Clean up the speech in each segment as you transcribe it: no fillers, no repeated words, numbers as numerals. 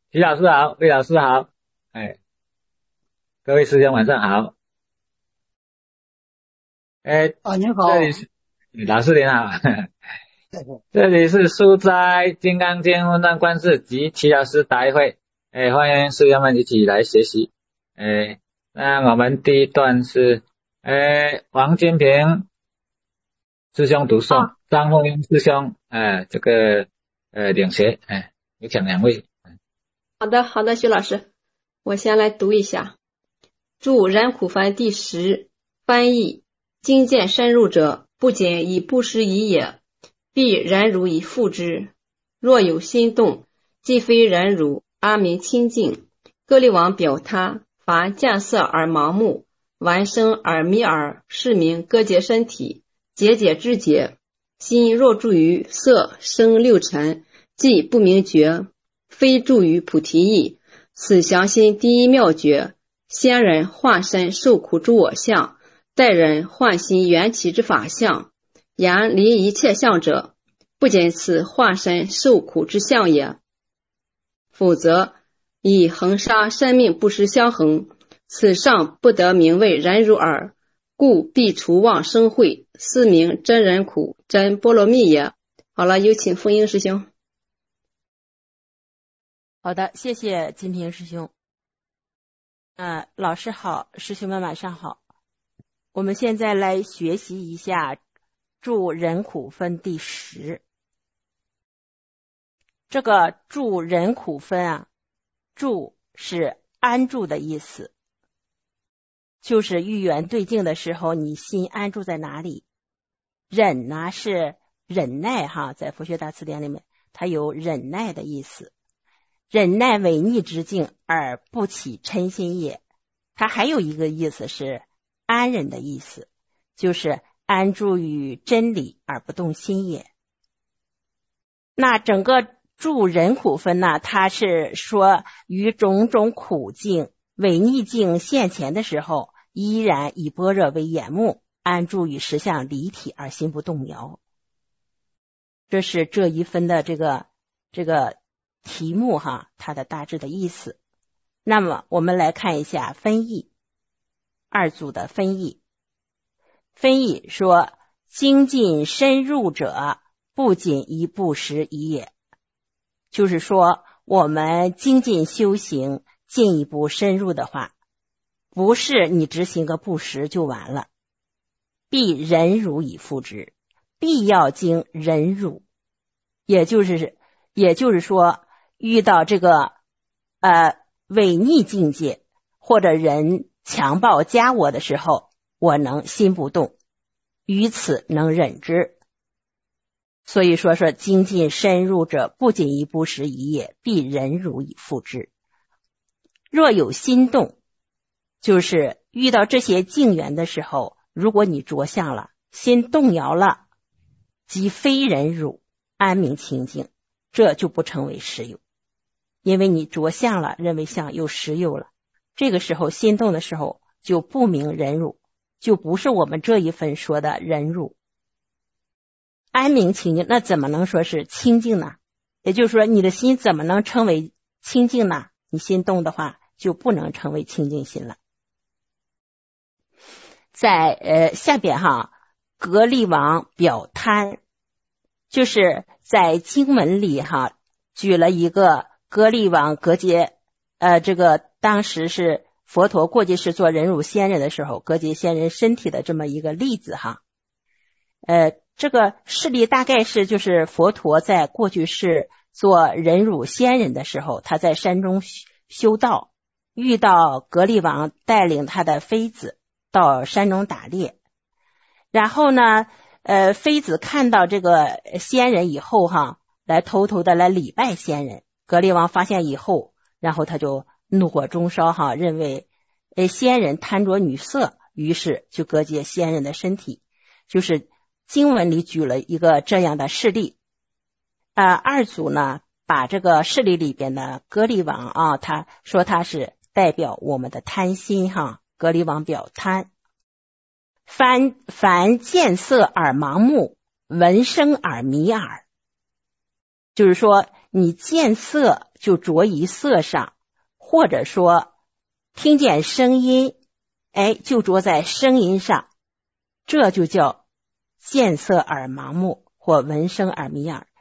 徐老师好，魏老师好，哎，各位师兄晚上好，哎， 您好。 这里是老师您好，这里是书斋金刚经混沌观世及齐老师答疑会，哎，欢迎师兄们一起来学习，哎，那我们第一段是，王金平师兄读诵， 啊， 张凤英师兄，领学，有请两位， 好的，好的，徐老师，我先来读一下。注人苦分第10，翻译：精见深入者，不仅以不识已也，必忍辱以复之。若有心动，既非忍辱，阿明清净。歌利王表他：凡见色而盲目，闻声而迷耳，是名割截身体，节节之节。心若住于色声六尘，即不明觉，非住于菩提意。此降心第一妙诀。先人化身受苦之我相，待人换心缘起之法相。言离一切相者，不仅此化身受苦之相也，否则以恒杀生命不失相衡，此上不得名为忍辱耳，故必除妄生慧，是名真忍苦，真波罗蜜也。好了，有请凤英师兄。 好的，谢谢金平师兄。老师好，师兄们晚上好。我们现在来学习一下注人苦分第10。这个注人苦分啊，注是安住的意思，就是遇缘对境的时候，你心安住在哪里。忍呢是忍耐哈，在佛学大词典里面，它有忍耐的意思。忍耐违逆之境而不起嗔心也。它还有一个意思是安忍的意思，就是安住于真理而不动心也。那整个注人苦分呢，它是说于种种苦境违逆境现前的时候，依然以般若为眼目，安住于实相离体而心不动摇。这是这一分的这个题目哈，它的大致的意思。那么我们来看一下分译，二组的分译。分译说：精进深入者，不仅一不识已也。就是说我们精进修行，进一步深入的话，不是你执行个不识就完了，必忍辱以复之，必要经忍辱。也就是说遇到这个违逆境界，或者人强暴加我的时候，我能心不动，于此能忍之。所以说精进深入者，不仅一不识已也，必忍辱以复之。若有心动，就是遇到这些境缘的时候，如果你着相了，心动摇了，即非忍辱，安明清净，这就不成为实有。因为你着相了，认为相又实有了，这个时候心动的时候就不明忍辱，就不是我们这一分说的忍辱。安明清净，那怎么能说是清净呢？也就是说你的心怎么能称为清净呢？你心动的话就不能成为清净心了。在下边哈，格利王表贪，就是在经文里哈举了一个格利王格杰，这个当时是佛陀过去是做忍辱仙人的时候，格杰仙人身体的这么一个例子哈。这个事例大概是就是佛陀在过去是做忍辱仙人的时候，他在山中修道，遇到格利王带领他的妃子到山中打猎，然后呢妃子看到这个仙人以后哈，来偷偷的来礼拜仙人。格利王发现以后，然后他就怒火中烧哈，认为仙人贪着女色，于是就割截仙人的身体。就是经文里举了一个这样的事例。二组呢把这个事例里边的格利王啊，他说他是代表我们的贪心哈，格利王表贪。凡见色而盲目，闻声而迷耳，就是说你见色就着于色上，或者说听见声音，就着在声音上，这就叫见色而盲目或闻声而迷耳。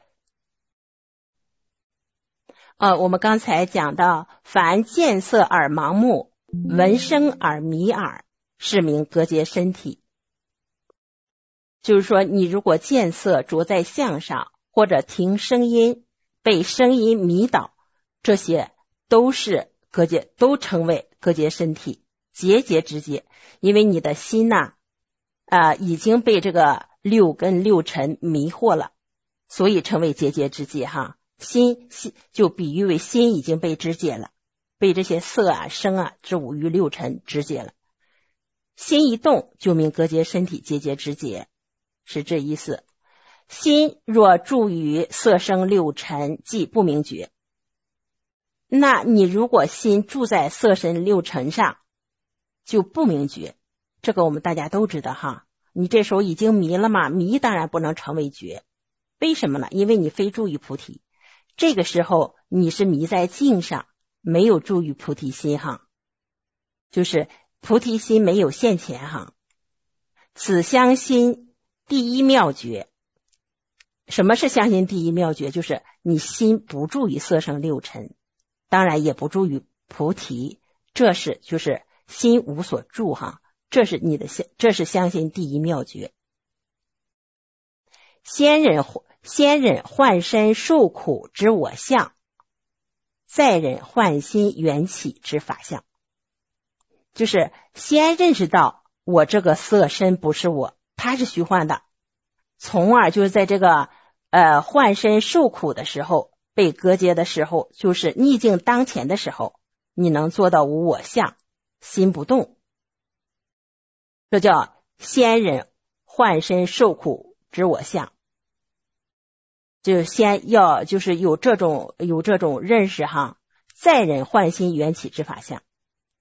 我们刚才讲到，凡见色而盲目，闻声而迷耳，是名隔绝身体。就是说，你如果见色着在相上，或者听声音被声音迷倒，这些都是隔绝，都称为隔绝身体，结节之节。因为你的心已经被这个六根六尘迷惑了，所以称为结节之节哈。心就比喻为心已经被肢解了，被这些色声这五欲六尘肢解了。心一动就名隔绝身体，结节之节，是这意思。心若住于色声六尘，即不明觉。那你如果心住在色声六尘上，就不明觉。这个我们大家都知道哈。你这时候已经迷了嘛，迷当然不能成为觉。为什么呢？因为你非住于菩提。这个时候你是迷在境上，没有住于菩提心哈，就是菩提心没有现前哈。此相心第一妙觉。什么是相心第一妙觉？就是你心不住于色声六尘，当然也不住于菩提，就是心无所住哈，这是相心第一妙觉。先人幻身受苦之我相，再人幻心缘起之法相。就是先认识到我这个色身不是我，它是虚幻的，从而就是在这个幻身受苦的时候，被隔绝的时候，就是逆境当前的时候，你能做到无我相，心不动，这叫先人幻身受苦之我相。就先要就是有这种认识哈，再人幻心缘起之法相，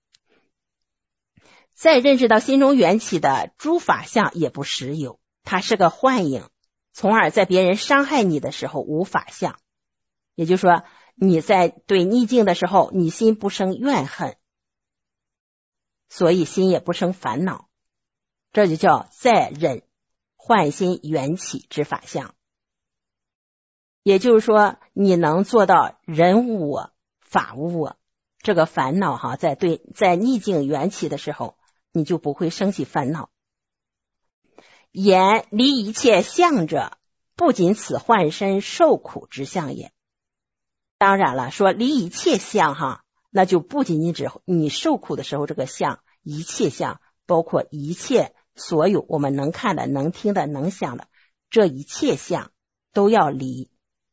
再认识到心中缘起的诸法相也不实有，它是个幻影，从而在别人伤害你的时候无法相。也就是说，你在对逆境的时候，你心不生怨恨，所以心也不生烦恼，这就叫再忍幻心缘起之法相。也就是说，你能做到人无我法无我，这个烦恼哈，在逆境缘起的时候，你就不会生起烦恼。言离一切相者，不仅此幻身受苦之相也。当然了，说离一切相哈，那就不仅仅指你受苦的时候这个相，一切相包括一切所有我们能看的、能听的、能想的，这一切相都要离。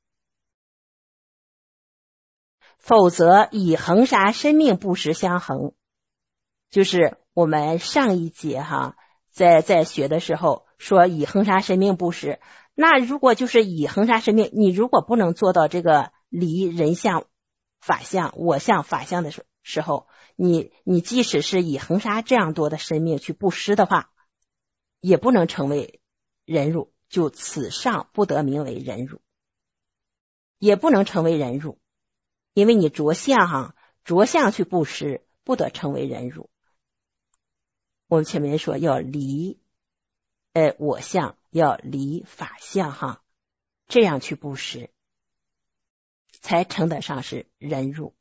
否则以恒沙生命布施相恒，就是我们上一节哈，在学的时候说以恒沙生命布施，那如果就是以恒沙生命，你如果不能做到这个离人相、法相、我相、法相的时候，你即使是以恒沙这样多的生命去布施的话，也不能成为忍辱，就此上不得名为忍辱，也不能成为忍辱。因为你着相去布施，不得成为忍辱。我们前面说要离我相，要离法相哈，这样去布施，才称得上是忍辱。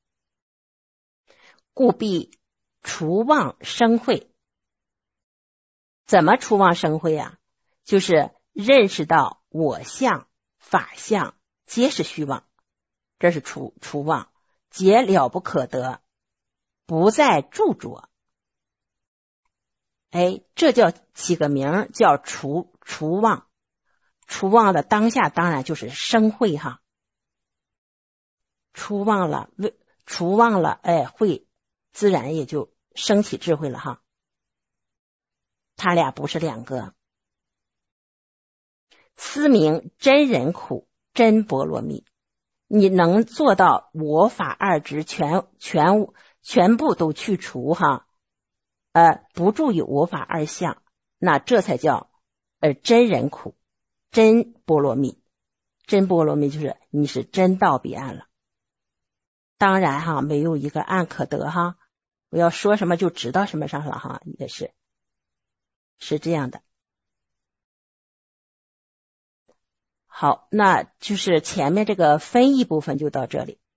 故必除妄生慧。怎么除妄生慧啊？就是认识到我相、法相皆是虚妄。这是除妄，皆了不可得，不再著着。这叫起个名叫除妄。除妄的当下当然就是生慧哈。除妄了，慧自然也就升起智慧了哈。他俩不是两个。思明真人苦，真波罗蜜。你能做到我法二执全部都去除哈，不住于我法二相，那这才叫真人苦，真波罗蜜， 真波罗蜜就是你是真到彼岸了。当然哈，没有一个岸可得哈，我要说什么就知道什么上了哈，也是这样的。好，那就是前面这个分译部分就到这里。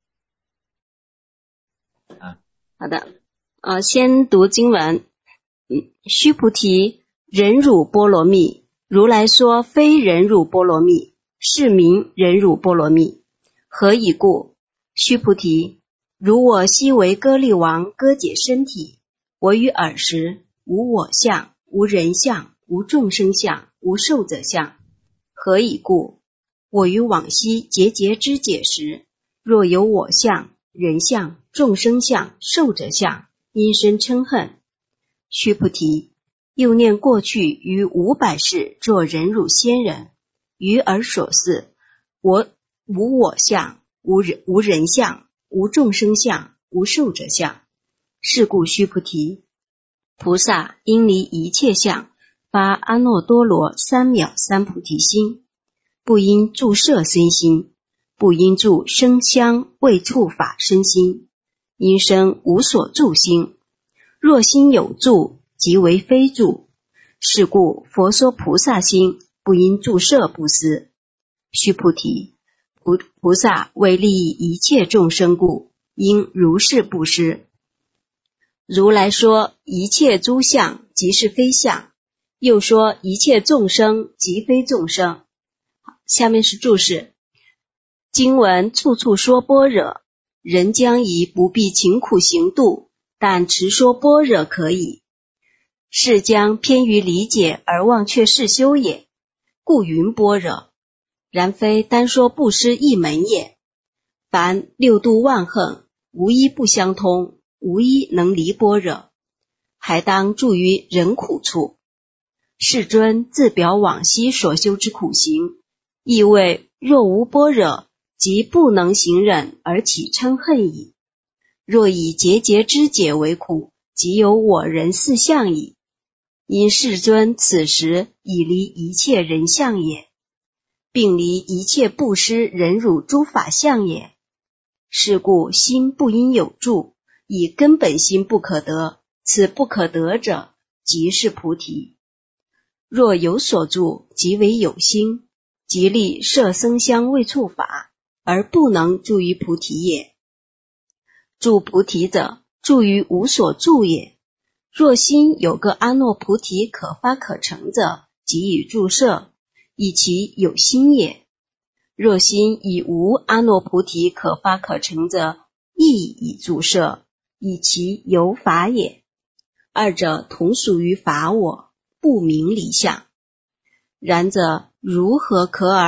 好的，先读经文。须菩提，忍辱波罗蜜，如来说非忍辱波罗蜜，是名忍辱波罗蜜。何以故？须菩提，如我昔为歌利王割解身体，我于尔时无我相，无人相，无众生相，无寿者相。何以故？我于往昔节节肢解时，若有我相、人相、众生相、寿者相，因生嗔恨。须菩提，又念过去于500世作忍辱仙人，于尔所示，我无我相，无人相，无众生相，无寿者相。是故须菩提，菩萨应离一切相，发阿耨多罗三藐三菩提心，不应住色身心，不应住声香味触法身心，应生无所住心。若心有住，即为非住。是故佛说菩萨心，不应住色布施。须菩提，菩萨为利益一切众生故，应如是布施。如来说一切诸相即是非相，又说一切众生即非众生。下面是注释。经文处处说般若，人将以不必勤苦行度，但持说般若可以。是将偏于理解而忘却事修也，故云般若。然非单说布施一门也。凡六度万行，无一不相通，无一能离般若，还当住于人苦处。世尊自表往昔所修之苦行，意谓若无般若，即不能行忍而起嗔恨矣。若以节节肢解为苦，即有我人四相矣。因世尊此时已离一切人相也，并离一切布施忍辱诸法相也。是故心不应有住，以根本心不可得，此不可得者，即是菩提。若有所住，即为有心，即立色声香味触法，而不能住于菩提也。住菩提者，住于无所住也。若心有个阿耨菩提可发可成者，即以住色，以其有心也。若心以无阿耨菩提可发可成者，亦以住色，以其有法也。二者同属于法我，不明离相。然则如何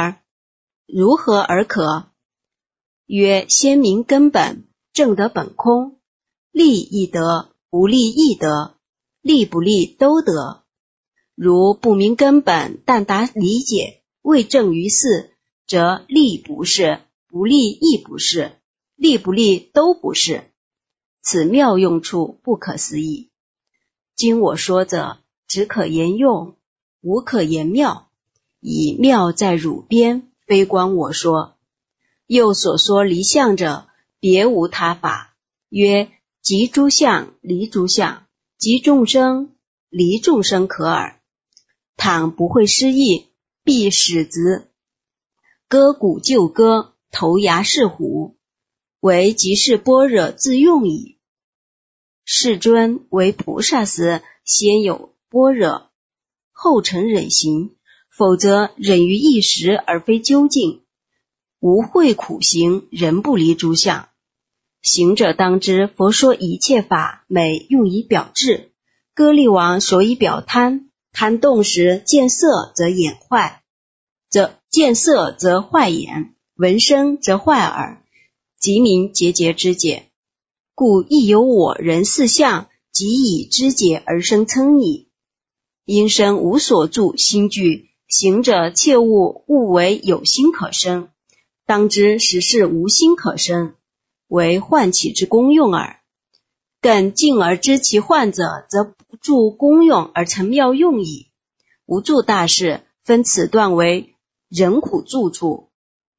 而可？曰：先明根本，正得本空，立亦得，不立亦得，立不立都得。如不明根本，但达理解，未正于事，则立不是，不立亦不是，立不立都不是。此妙用处不可思议。今我说者，只可言用，无可言妙，以妙在汝边，非关我说。又所说离相者，别无他法，曰即诸相离诸相，即众生离众生可耳。倘不会失义，必使之割骨就割，投牙是虎，为即是般若自用矣。世尊为菩萨时，先有般若，后成忍行，否则忍于一时而非究竟。无会苦行，人不离诸相。行者当知，佛说一切法，每用以表智。歌利王所以表贪，贪动时见色则眼坏，见色则坏眼，闻声则坏耳，即名节节肢解。故亦有我人四相，即以肢解而生嗔矣。因生无所住心惧，行者切勿为有心可生，当知实是无心可生，为唤起之功用耳。更进而知其患者，则不住功用而成妙用矣。无住大事，分此段为人苦住处。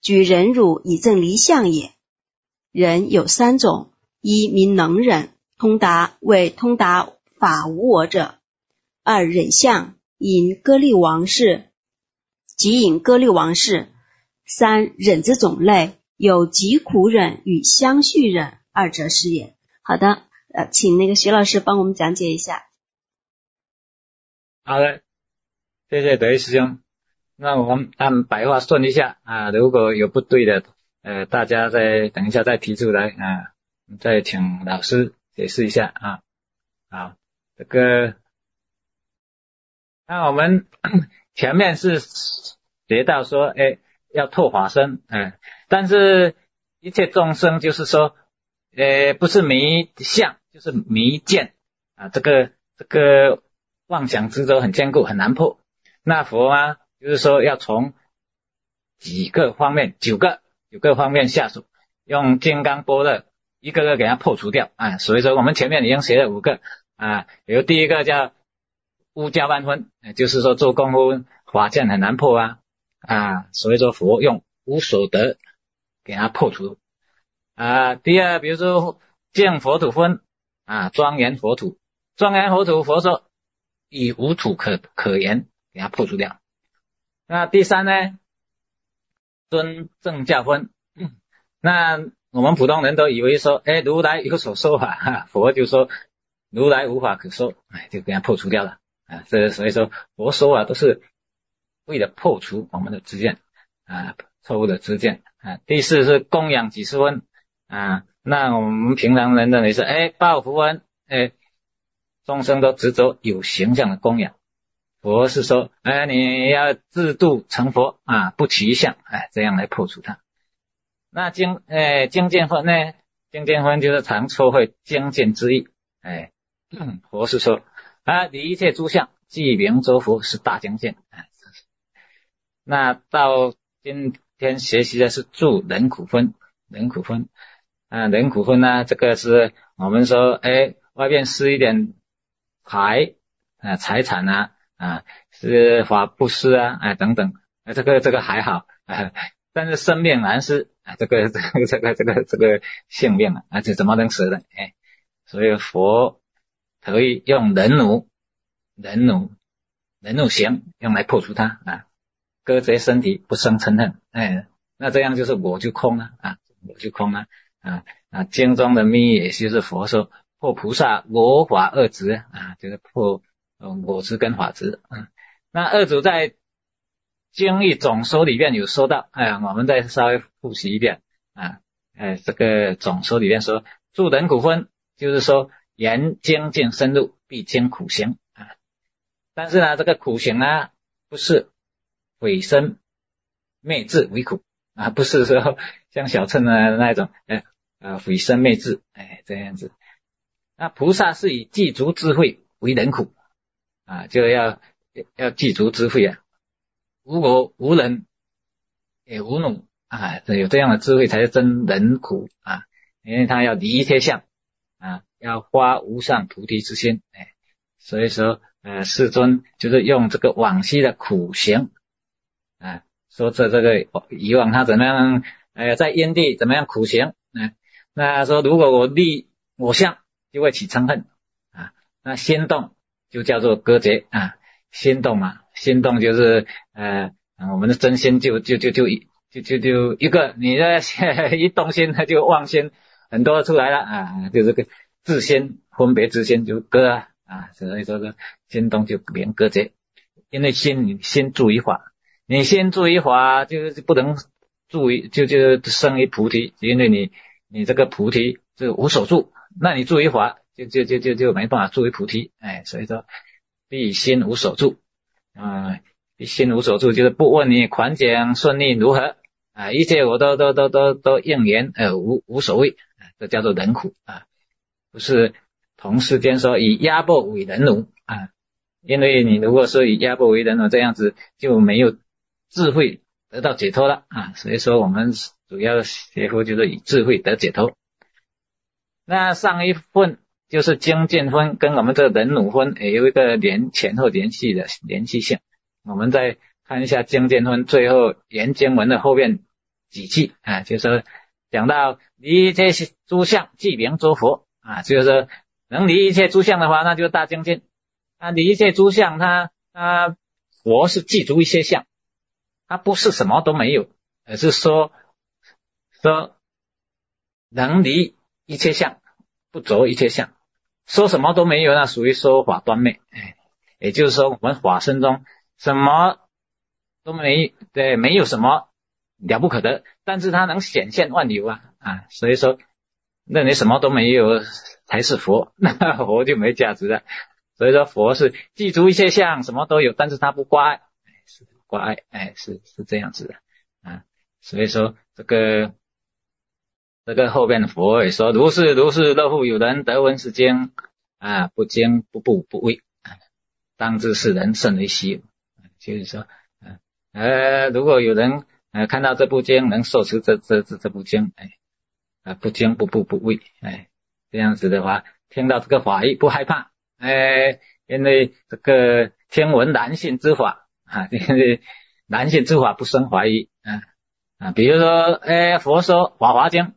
举忍辱以正离相也。忍有三种：一名能忍，通达为通达法无我者；二忍相，引歌利王事，即引歌利王事；三忍之种类，有疾苦忍与相续忍，二者是也。好的，请那个徐老师帮我们讲解一下。 好的，谢谢德一师兄。那我们按白话顺一下啊，如果有不对的，大家等一下再提出来啊，再请老师解释一下啊。好，那我们前面是学到说，要透法身，但是一切众生就是说，不是迷相，就是迷见啊，这个妄想执着很坚固，很难破。那佛啊，就是说要从几个方面，9个方面下手，用金刚般若一个个给它破除掉啊。所以说我们前面已经学了5个啊，有第一个叫污加万分，就是说做功夫法剑很难破啊，所以说佛用无所得给它破除啊。第二，比如说见佛土分啊，庄严佛土佛说以无土可言，给它破除掉。那第三呢，尊正教分，那我们普通人都以为说，如来有所说法，佛就说如来无法可说，就给它破除掉了啊。所以说佛说都是为了破除我们的知见啊，错误的知见啊。第四是供养几十分啊，那我们平常人认为是报符文，众生都执着有形象的供养，佛是说你要自度成佛啊，不起一相，这样来破除它。那精进分呢，精进分就是常错会精进之意，佛是说离一切诸相，即名周佛是大精进。那到今天学习的是助人苦分人苦分呢，这个是我们说外面施一点财产是法布施等等，这个还好但是生命难施这个性命这怎么能舍呢？所以佛可以用忍辱行用来破除它割截身体，不生嗔恨，那这样就是我就空了经中的密也就是佛说破菩萨我法二执就是破我执跟法执那二祖在经义总说里面有说到我们再稍微复习一遍这个总说里面说助人苦分，就是说言精进深入必经苦行但是呢这个苦行呢不是毁身灭智为苦不是说像小乘的那种毁身灭智这样子。那菩萨是以具足智慧为人苦就要具足智慧无我无人也无怒有这样的智慧才是真人苦因为他要离一切相要发无上菩提之心所以说世尊就是用这个往昔的苦行说这个以往他怎么样在因地怎么样苦行那说如果我立我相就会起嗔恨那心动就叫做割截心动就是我们的真心就一个，你这一动心它就妄心很多出来了就这个自心分别之心就割所以说呢心动就连割截，因为你心住于法，你心住于法就是不能住于就生于菩提，因为你这个菩提是无所住，那你住于法就没办法住于菩提所以说必心无所住必心无所住就是不问你款讲顺利如何一切我都应缘无所谓这叫做人苦不是同世间说以压迫为人奴因为你如果说以压迫为人奴这样子就没有智慧得到解脱了所以说我们主要学佛就是以智慧得解脱。那上一分就是精进分跟我们这人奴分也有一个前后联系性，我们再看一下精进分最后言经文的后面己记啊，就是说讲到离一切诸相即名诸佛啊，就是说能离一切诸相的话，那就是大精进。啊，离一切诸相，他佛是记住一些相，他不是什么都没有，而是说能离一切相，不着一切相。说什么都没有，那属于说法端昧。也就是说我们法身中什么都没，对，没有什么了不可得，但是它能显现万有啊，所以说认为什么都没有才是佛，那佛就没价值了。所以说佛是记住一切相，什么都有，但是他不挂碍，是挂碍，是这样子的啊。所以说这个后边的佛也说，如是若复有人得闻是经啊，不惊不怖不畏，当知是人甚为稀有。就是说如果有人看到这部经，能受持这部经，不惊不怖不畏，这样子的话，听到这个法义不害怕，因为这个听闻难信之法啊，因为难信之法不生怀疑比如说佛说法华经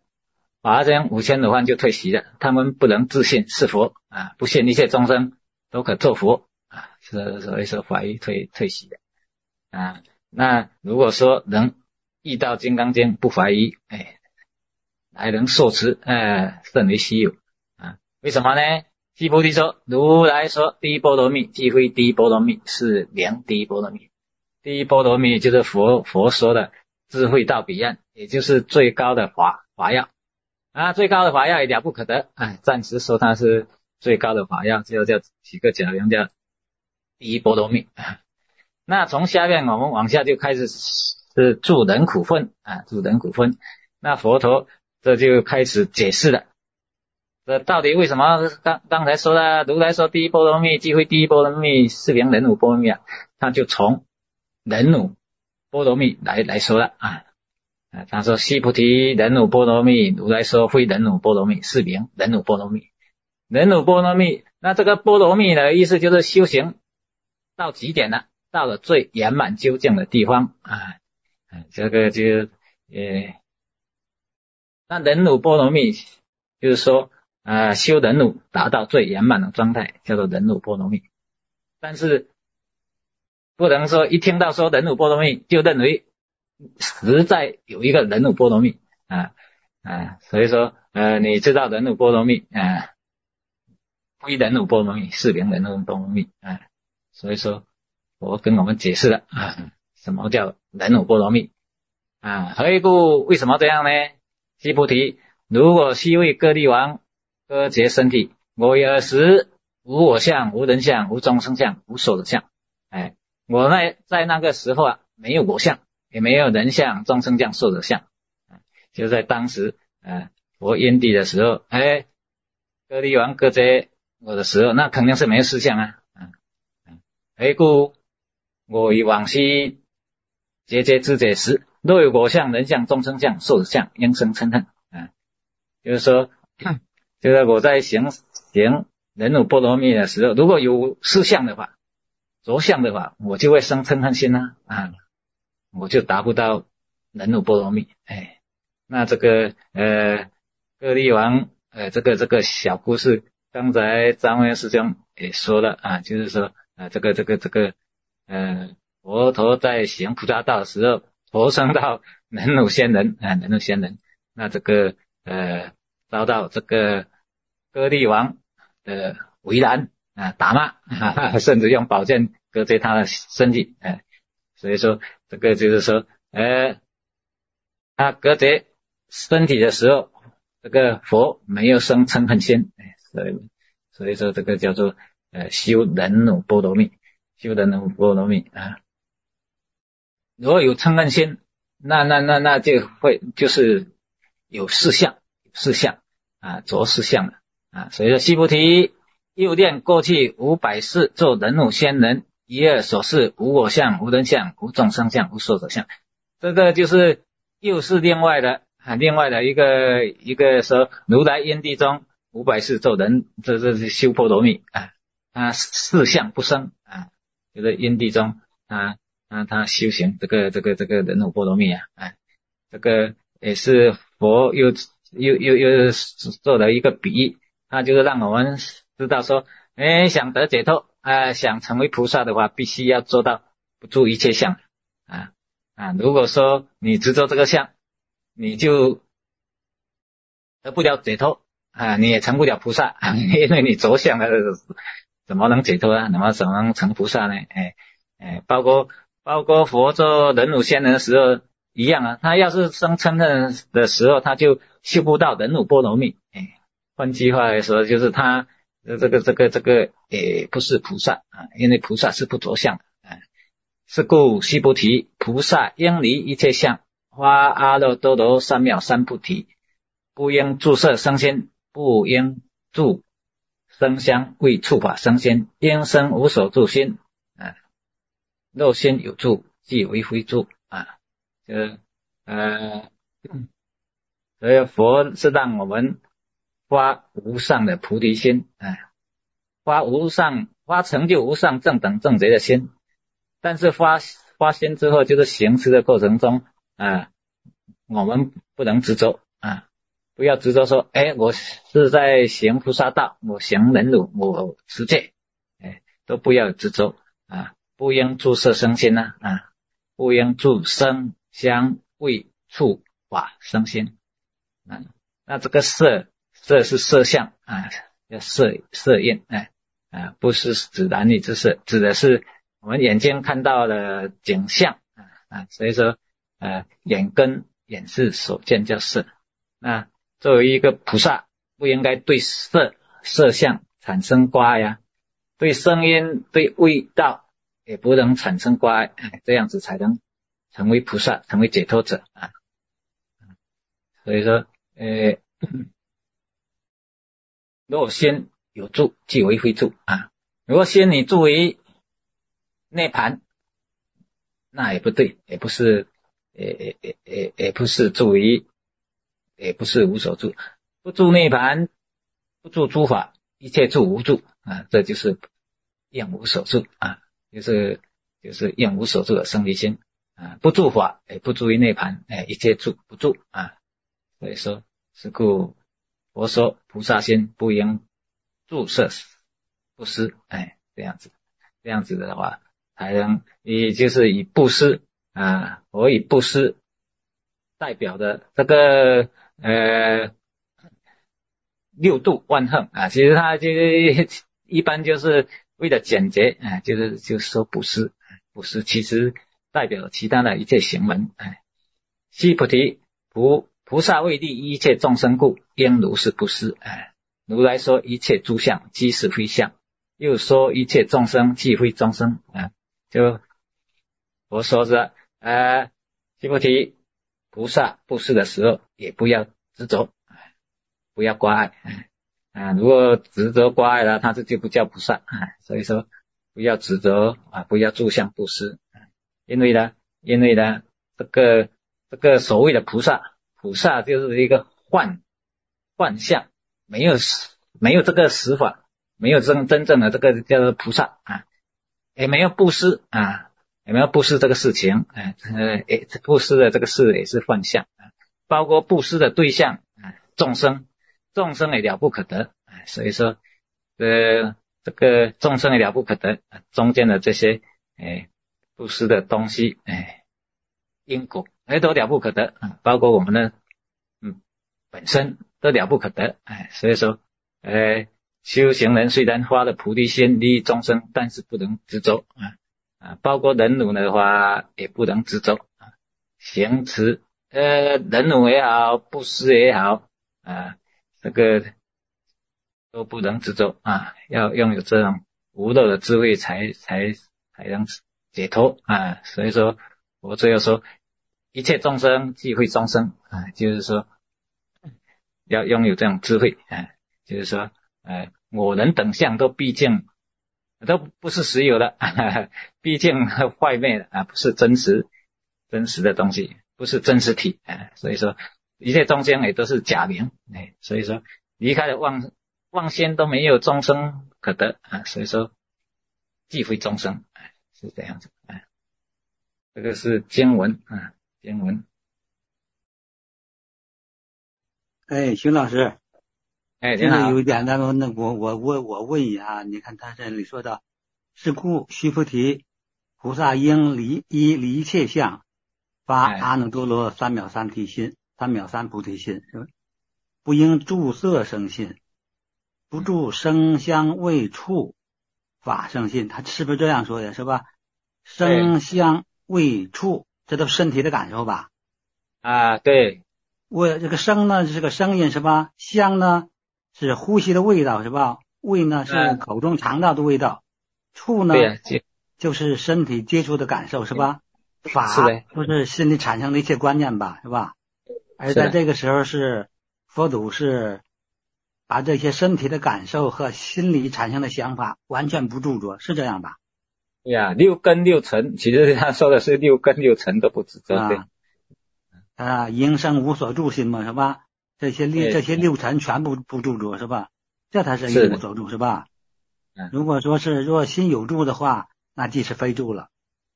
5000罗汉就退席了，他们不能自信是佛啊，不信一切众生都可做佛啊，所以说法义退席的啊。那如果说能遇到金刚经不怀疑，还能受持甚为稀有啊。为什么呢？须菩提说，如来说第一波罗蜜即非第一波罗蜜，是名第一波罗蜜。第一波罗蜜就是佛说的智慧到彼岸，也就是最高的法药啊，最高的法药也了不可得，暂时说它是最高的法药，就叫起个假名叫第一波罗蜜那从下面我们往下就开始是助人苦分助人苦分。那佛陀这就开始解释了，这到底为什么刚才说的如来说第一波罗蜜即非第一波罗蜜，是名忍辱波罗蜜他就从忍辱波罗蜜来说了他说须菩提，忍辱波罗蜜如来说非忍辱波罗蜜，是名忍辱波罗蜜。忍辱波罗蜜，那这个波罗蜜的意思就是修行到极点了，到了最圆满究竟的地方这个就那忍辱波罗蜜就是说修忍辱达到最圆满的状态，叫做忍辱波罗蜜。但是不能说一听到说忍辱波罗蜜就认为实在有一个忍辱波罗蜜所以说你知道忍辱波罗蜜非忍辱波罗蜜，是名忍辱波罗蜜所以说我跟我们解释了什么叫忍辱波罗蜜何以故？为什么这样呢？须菩提，如果须为歌利王割截身体，我有时无我相，无人相，无众生相，无寿者相我在那个时候没有我相，也没有人相、众生相、寿者相就在当时我因地的时候歌利王割截我的时候，那肯定是没有事相何以故？我以往昔节节知解时，若有我相、人相、众生相、寿者相，应生嗔恨就是说就是我在行忍辱波罗蜜的时候，如果有事相的话，着相的话，我就会生嗔恨心我就达不到忍辱波罗蜜那这个歌利王这个小故事，刚才张文师兄也说了就是说这个佛陀在行菩萨道的时候投生到忍辱仙人忍辱仙人，那这个遭到这个歌利王的为难打骂甚至用宝剑割截他的身体所以说这个就是说他割截身体的时候，这个佛没有生嗔恨心所以说这个叫做修忍辱波罗蜜，修忍辱波罗蜜如果有嗔恨心，那就会就是有事相着事相了所以说须菩提，又念过去500世做忍辱仙人，一二所示无我相、无人相、无众生相、无寿者相，这个就是又是另外的一个说如来因地中500世做人，这是修波罗蜜事相不生就是因地中他修行这个忍辱波罗蜜这个也是佛又做了一个比喻，他就是让我们知道说，想得解脱想成为菩萨的话，必须要做到不住一切相如果说你执着这个相，你就得不了解脱你也成不了菩萨因为你着相了，怎么能解脱怎么能成菩萨呢？包括佛做人乳仙人的时候一样他要是生嗔恨的时候，他就修不到人乳波罗蜜换句话来说，就是他这个也不是菩萨因为菩萨是不着相的是故须菩提，菩萨应离一切相，发阿耨多罗三藐三菩提，不应住色生心，不应住声香味触法生心，应生无所住心若心有住，即为非住所以佛是让我们发无上的菩提心发成就无上正等正觉的心，但是发心之后，就是行持的过程中我们不能执着不要执着说我是在行菩萨道，我行忍辱，我持戒都不要执着不应住色生心不应住声香味触法生心那这个色是色相叫色印不是指男女之色，指的是我们眼睛看到的景象所以说眼根眼识所见叫色那作为一个菩萨，不应该对色相产生挂碍对声音对味道也不能产生挂碍这样子才能成为菩萨，成为解脱者所以说若心有住，即为非住如果心你住于涅槃，那也不对，也不是住于，也不是无所住，不住涅槃，不住诸法，一切住无住这就是应无所住就是应无所住的生离心不住法，也不住于涅槃一切住不住所以说是故佛说菩萨心不应住色布施这样子的话才能也就是以布施我以布施代表的这个六度万恒其实它就是一般就是为了简洁就是说布施其实代表其他的一切行门须菩提菩萨为利一切众生故，应如是布施如来说一切诸相即是非相，又说一切众生即非众生就佛说着须菩提菩萨布施的时候也不要执着不要挂碍如果执着挂碍了，他这就不叫菩萨所以说不要执着不要住相布施因为呢这个所谓的菩萨就是一个幻象，没有这个实法，没有真正的这个叫做菩萨也没有布施也没有布施这个事情布施的这个事也是幻象包括布施的对象众生也了不可得所以说这个众生也了不可得中间的这些布施的东西因果都了不可得包括我们的本身都了不可得所以说修行人虽然发了菩提心利益众生，但是不能执着包括忍辱的话也不能执着行持忍辱也好布施也好这个都不能执着要拥有这种无漏的智慧才能解脱所以说我最后说一切众生即非众生就是说要拥有这种智慧就是说我人等相都毕竟都不是实有的毕竟坏灭的不是真实的东西，不是真实体所以说一切众生也都是假名所以说离开了妄心都没有众生可得所以说即非众生是这样子这个是经文经文徐老师， 哎， 这您好。 个有一点，那我问一下，你看他这里说到，是故须菩提菩萨应离一切相，发阿耨多罗三藐三菩提心，是吧？不应住色生信，不住声香味触法生信，他是不是这样说的？是吧？声香味触，这都是身体的感受吧？ 啊，对。 味这个声呢是个声音是吧？香呢是呼吸的味道是吧？味呢是口中尝到的味道，触呢就是身体接触的感受是吧？法都是心里产生的一切观念吧是吧？而在这个时候是佛祖是把这些身体的感受和心里产生的想法完全不执着，是这样吧？ 对呀，六根六尘，其实他说的是六根六尘都不执着，对。 应生无所住心嘛，是吧？这些六尘全部不住着，是吧？这才是应无所住，是吧？如果说是若心有住的话，那即是非住了。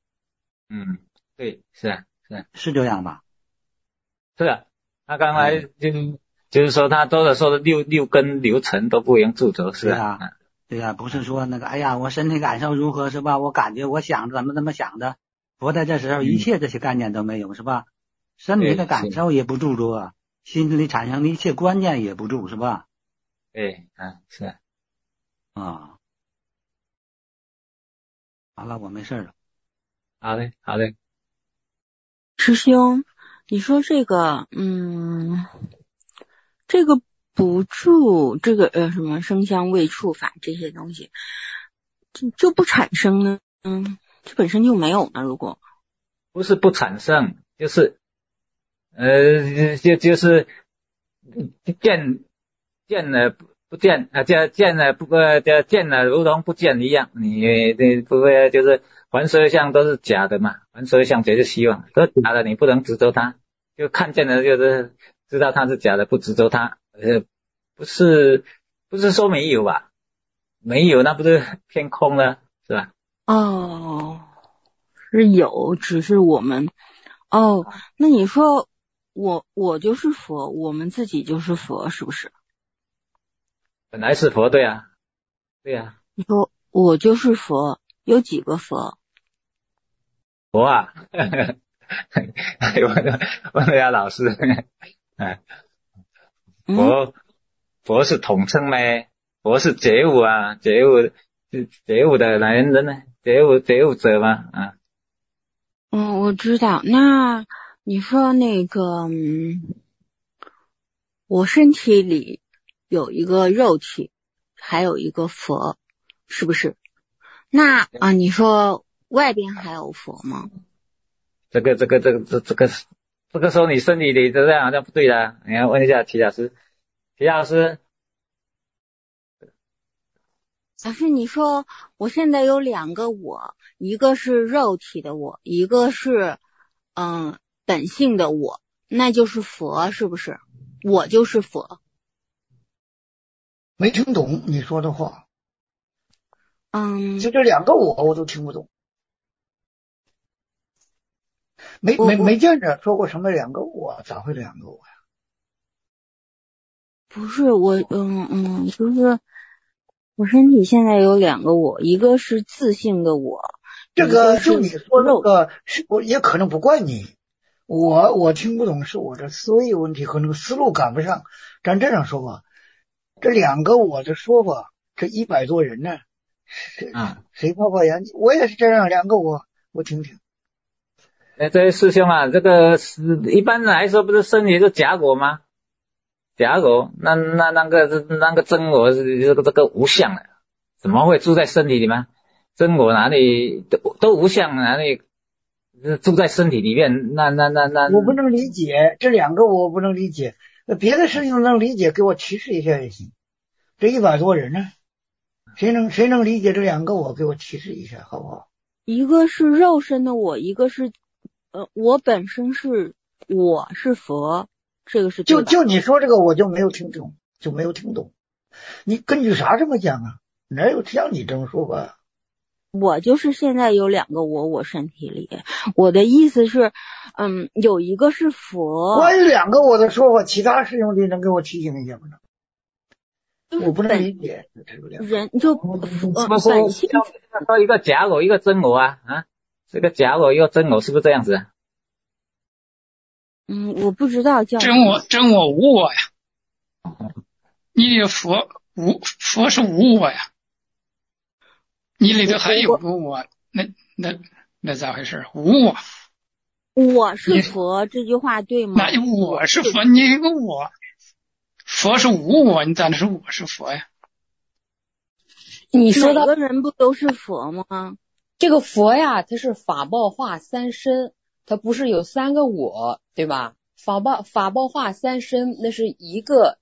对，是这样吧？ 是的，他刚才就是说他说的六根六尘都不应住着，是啊。 对啊，不是说那个，哎呀，我身体感受如何是吧？我感觉我想怎么想的，佛在这时候一切这些概念都没有，是吧？身体的感受也不住着，心里产生的一切观念也不住，是吧？ 对，是。 好了，我没事了。 好嘞，好嘞。 师兄，你说这个，这个不住，这个什么声香味触法这些东西，就不产生呢？这本身就没有呢。如果不是不产生，就是就是见了不见啊，见了不见了如同不见一样，你不会就是凡所有相都是假的嘛，凡所有相皆是虚妄，都是假的，你不能执着它，就看见了就是知道它是假的，不执着它，不是说没有吧？没有那不是偏空了，是吧？ 是有，只是我们那你说我就是佛，我们自己就是佛，是不是？ 本来是佛，对啊。 你说我就是佛，有几个佛？ 佛啊，问了下老师，佛是统称咩？佛是觉悟啊，觉悟的来人呢？觉悟者嘛， 我知道。那你说那个，我身体里有一个肉体，还有一个佛，是不是？那你说外边还有佛吗？ 这个说你身体里这样好像不对的，你要问一下齐老师。 老师，你说我现在有两个我，一个是肉体的我，一个是本性的我，那就是佛，是不是？我就是佛。 没听懂你说的话。就这两个我都听不懂。没见着说过什么两个我，咋会两个我呀？ 不是我，就是我身体现在有两个我，一个是自性的我， 这个就你说那个，我也可能不怪你，我听不懂，是我的思维有问题和那个思路赶不上。咱这样说吧，这两个我的说法，这100多人呢，谁发言？我也是这样，两个我听听。 这位师兄啊，这个是一般来说不是身体是假我吗？假我，那个真我是这个无相的，怎么会住在身体里吗？真我哪里都无相，哪里住在身体里面？那我不能理解，这两个我不能理解，别的事情能理解，给我提示一下也行。这100多人呢，谁能理解这两个我？给我提示一下好不好？ 一个是肉身的我，一个是我本身是我是佛，这个是对吧？ 就你说这个我就没有听懂，你根据啥这么讲啊？哪有像你这么说法？ 我就是现在有2个我身体里，我的意思是，有一个是佛。 关于2个我的说法，其他师兄弟能给我提醒一下吗？我不能理解。 人就本性说一个假我，一个真我啊，这个假我一个真我，是不是这样子啊？ 我不知道叫真我无我呀。你的佛是无我呀，你里头还有个我，那咋回事？无我。 我是佛这句话对吗？ 那我是佛，你一个我，佛是无我，你咋能说我是佛呀？ 你说的每个人不都是佛吗？ 这个佛呀，它是法报化三身，它不是有3个我，对吧？法报化三身，那是一个，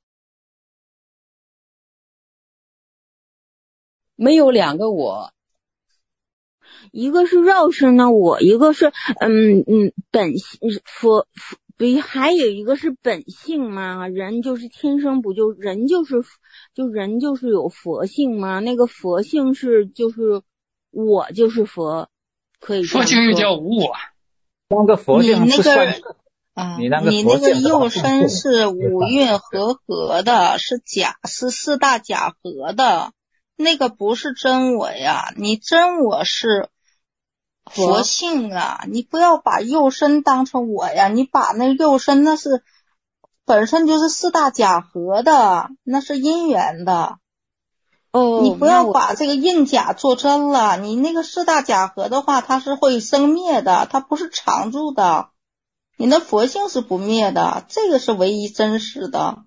没有2个我。 一个是肉身的我，一个是本佛，还有一个是本性吗？人就是天生不就人就是有佛性吗？那个佛性是就是我就是佛，可以佛性又叫无我。 那个佛性不算你那个右身是五蕴和合的，是4大假合的，那个不是真我呀，你真我是佛性啊，你不要把右身当成我呀，你把那右身那是本身就是4大假合的，那是因缘的。你不要把这个印假做真了，你那个4大假合的话，它是会生灭的，它不是常住的。你的佛性是不灭的，这个是唯一真实的。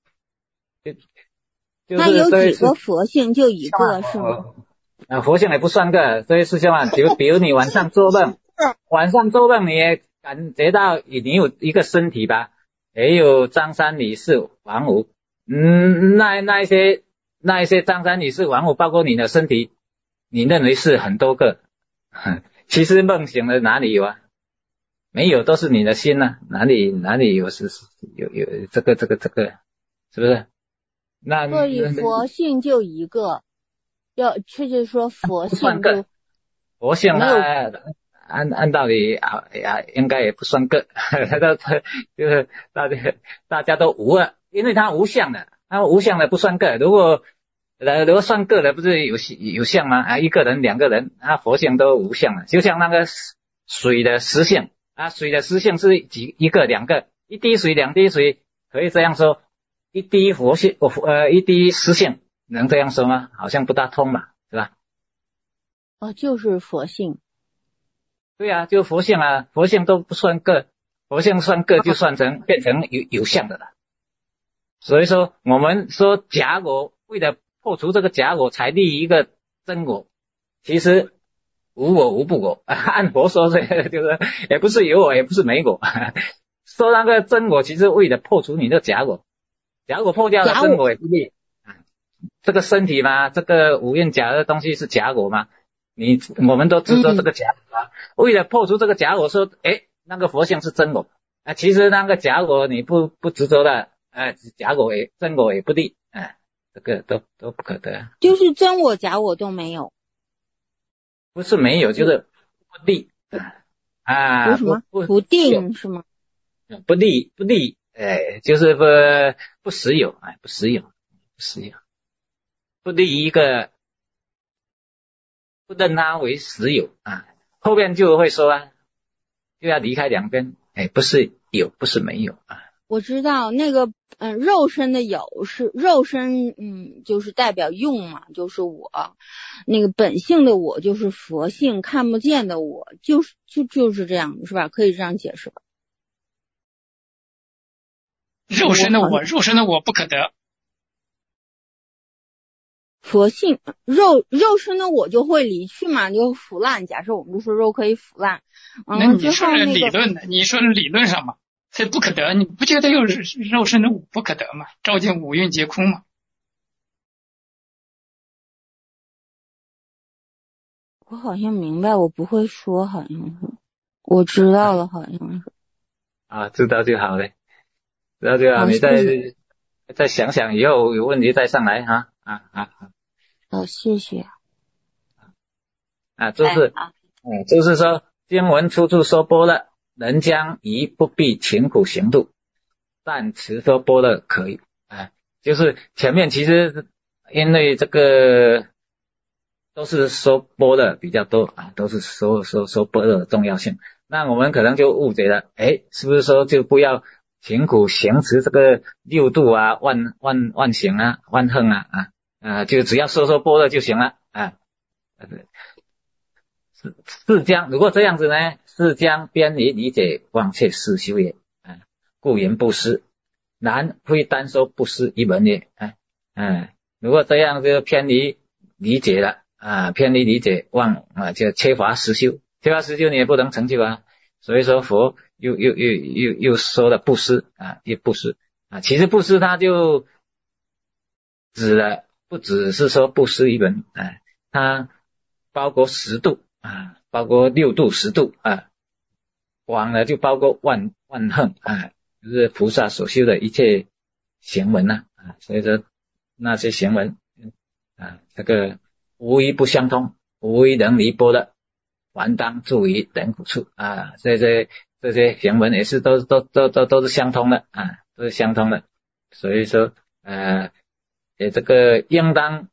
那有几个佛性？就一个是吗？ 佛性也不算个，所以师兄啊，比如你晚上做梦，你也感觉到你有一个身体吧，也有张三李四王五，那一些张三李四王五，包括你的身体，你认为是很多个，其实梦醒了哪里有啊？没有，都是你的心啊，哪里有有这个，是不是？ 所以佛性就一个，就是说佛性就佛性呢，按道理应该也不算个，就是大家都无了，因为它无相的，它无相的不算个。如果算个的，不是有相吗？一个人、2个人，佛性都无相了，就像那个水的实相。水的实性是一个2个，一滴水2滴水，可以这样说，一滴佛性一滴实性，能这样说吗？好像不大通吧，是吧？ 就是佛性。 对啊，就佛性啊，佛性都不算个，佛性算个就变成有相的了。所以说我们说假我，为了破除这个假我才立一个真我，其实无我无不我，按佛说就是也不是有我也不是没我，说那个真我其实为了破除你的假我，假我破掉了，真我也不立。这个身体嘛，这个五蕴假的东西是假我嘛，我们都知道这个假我，为了破除这个假我，说那个佛性是真我，其实那个假我你不执着的，假我真我也不立，这个都不可得， 就是真我假我都没有。 不是没有，就是不立不什么不定是吗？ 不立，就是不实有，不实有，不立一个，不认它为实有后边就会说就要离开2边，不是有，不是没有我知道那个肉身的有是肉身，就是代表用嘛，就是我那个本性的我就是佛性，看不见的我就是这样，是吧？可以这样解释吧？ 肉身的我不可得。 佛性肉身的我就会离去嘛，就腐烂。假设我们就说肉可以腐烂， 那你说是理论的，你说是理论上嘛？这不可得，你不觉得有肉身的我不可得吗？照见五蕴皆空嘛。 我好像明白，我不会说，好像是我知道了，好像是知道就好了，知道就好，你再想想，以后有问题再上来好，谢谢。 就是说经文处处说般若，人将疑不必勤苦行度，但持说般若可以。就是前面其实因为这个都是说般若比较多都是说般若的重要性，那我们可能就误解了，是不是说就不要勤苦行持这个六度啊、万行啊、万行就只要说般若就行了是将如果这样子呢，是将偏离理解忘却实修也故言不施，然非单说不施一门也如果这样就偏离理解了偏离理解就缺乏实修，缺乏实修你也不能成就所以说佛又说了布施又布施其实布施它就指了不只是说布施一门它包括10度包括6度10度广了就包括万行就是菩萨所修的一切行文所以说那些行文这个无一不相通，无一能离般若，还当住于人苦处这些行文也是都是相通的都是相通的，所以说这个应当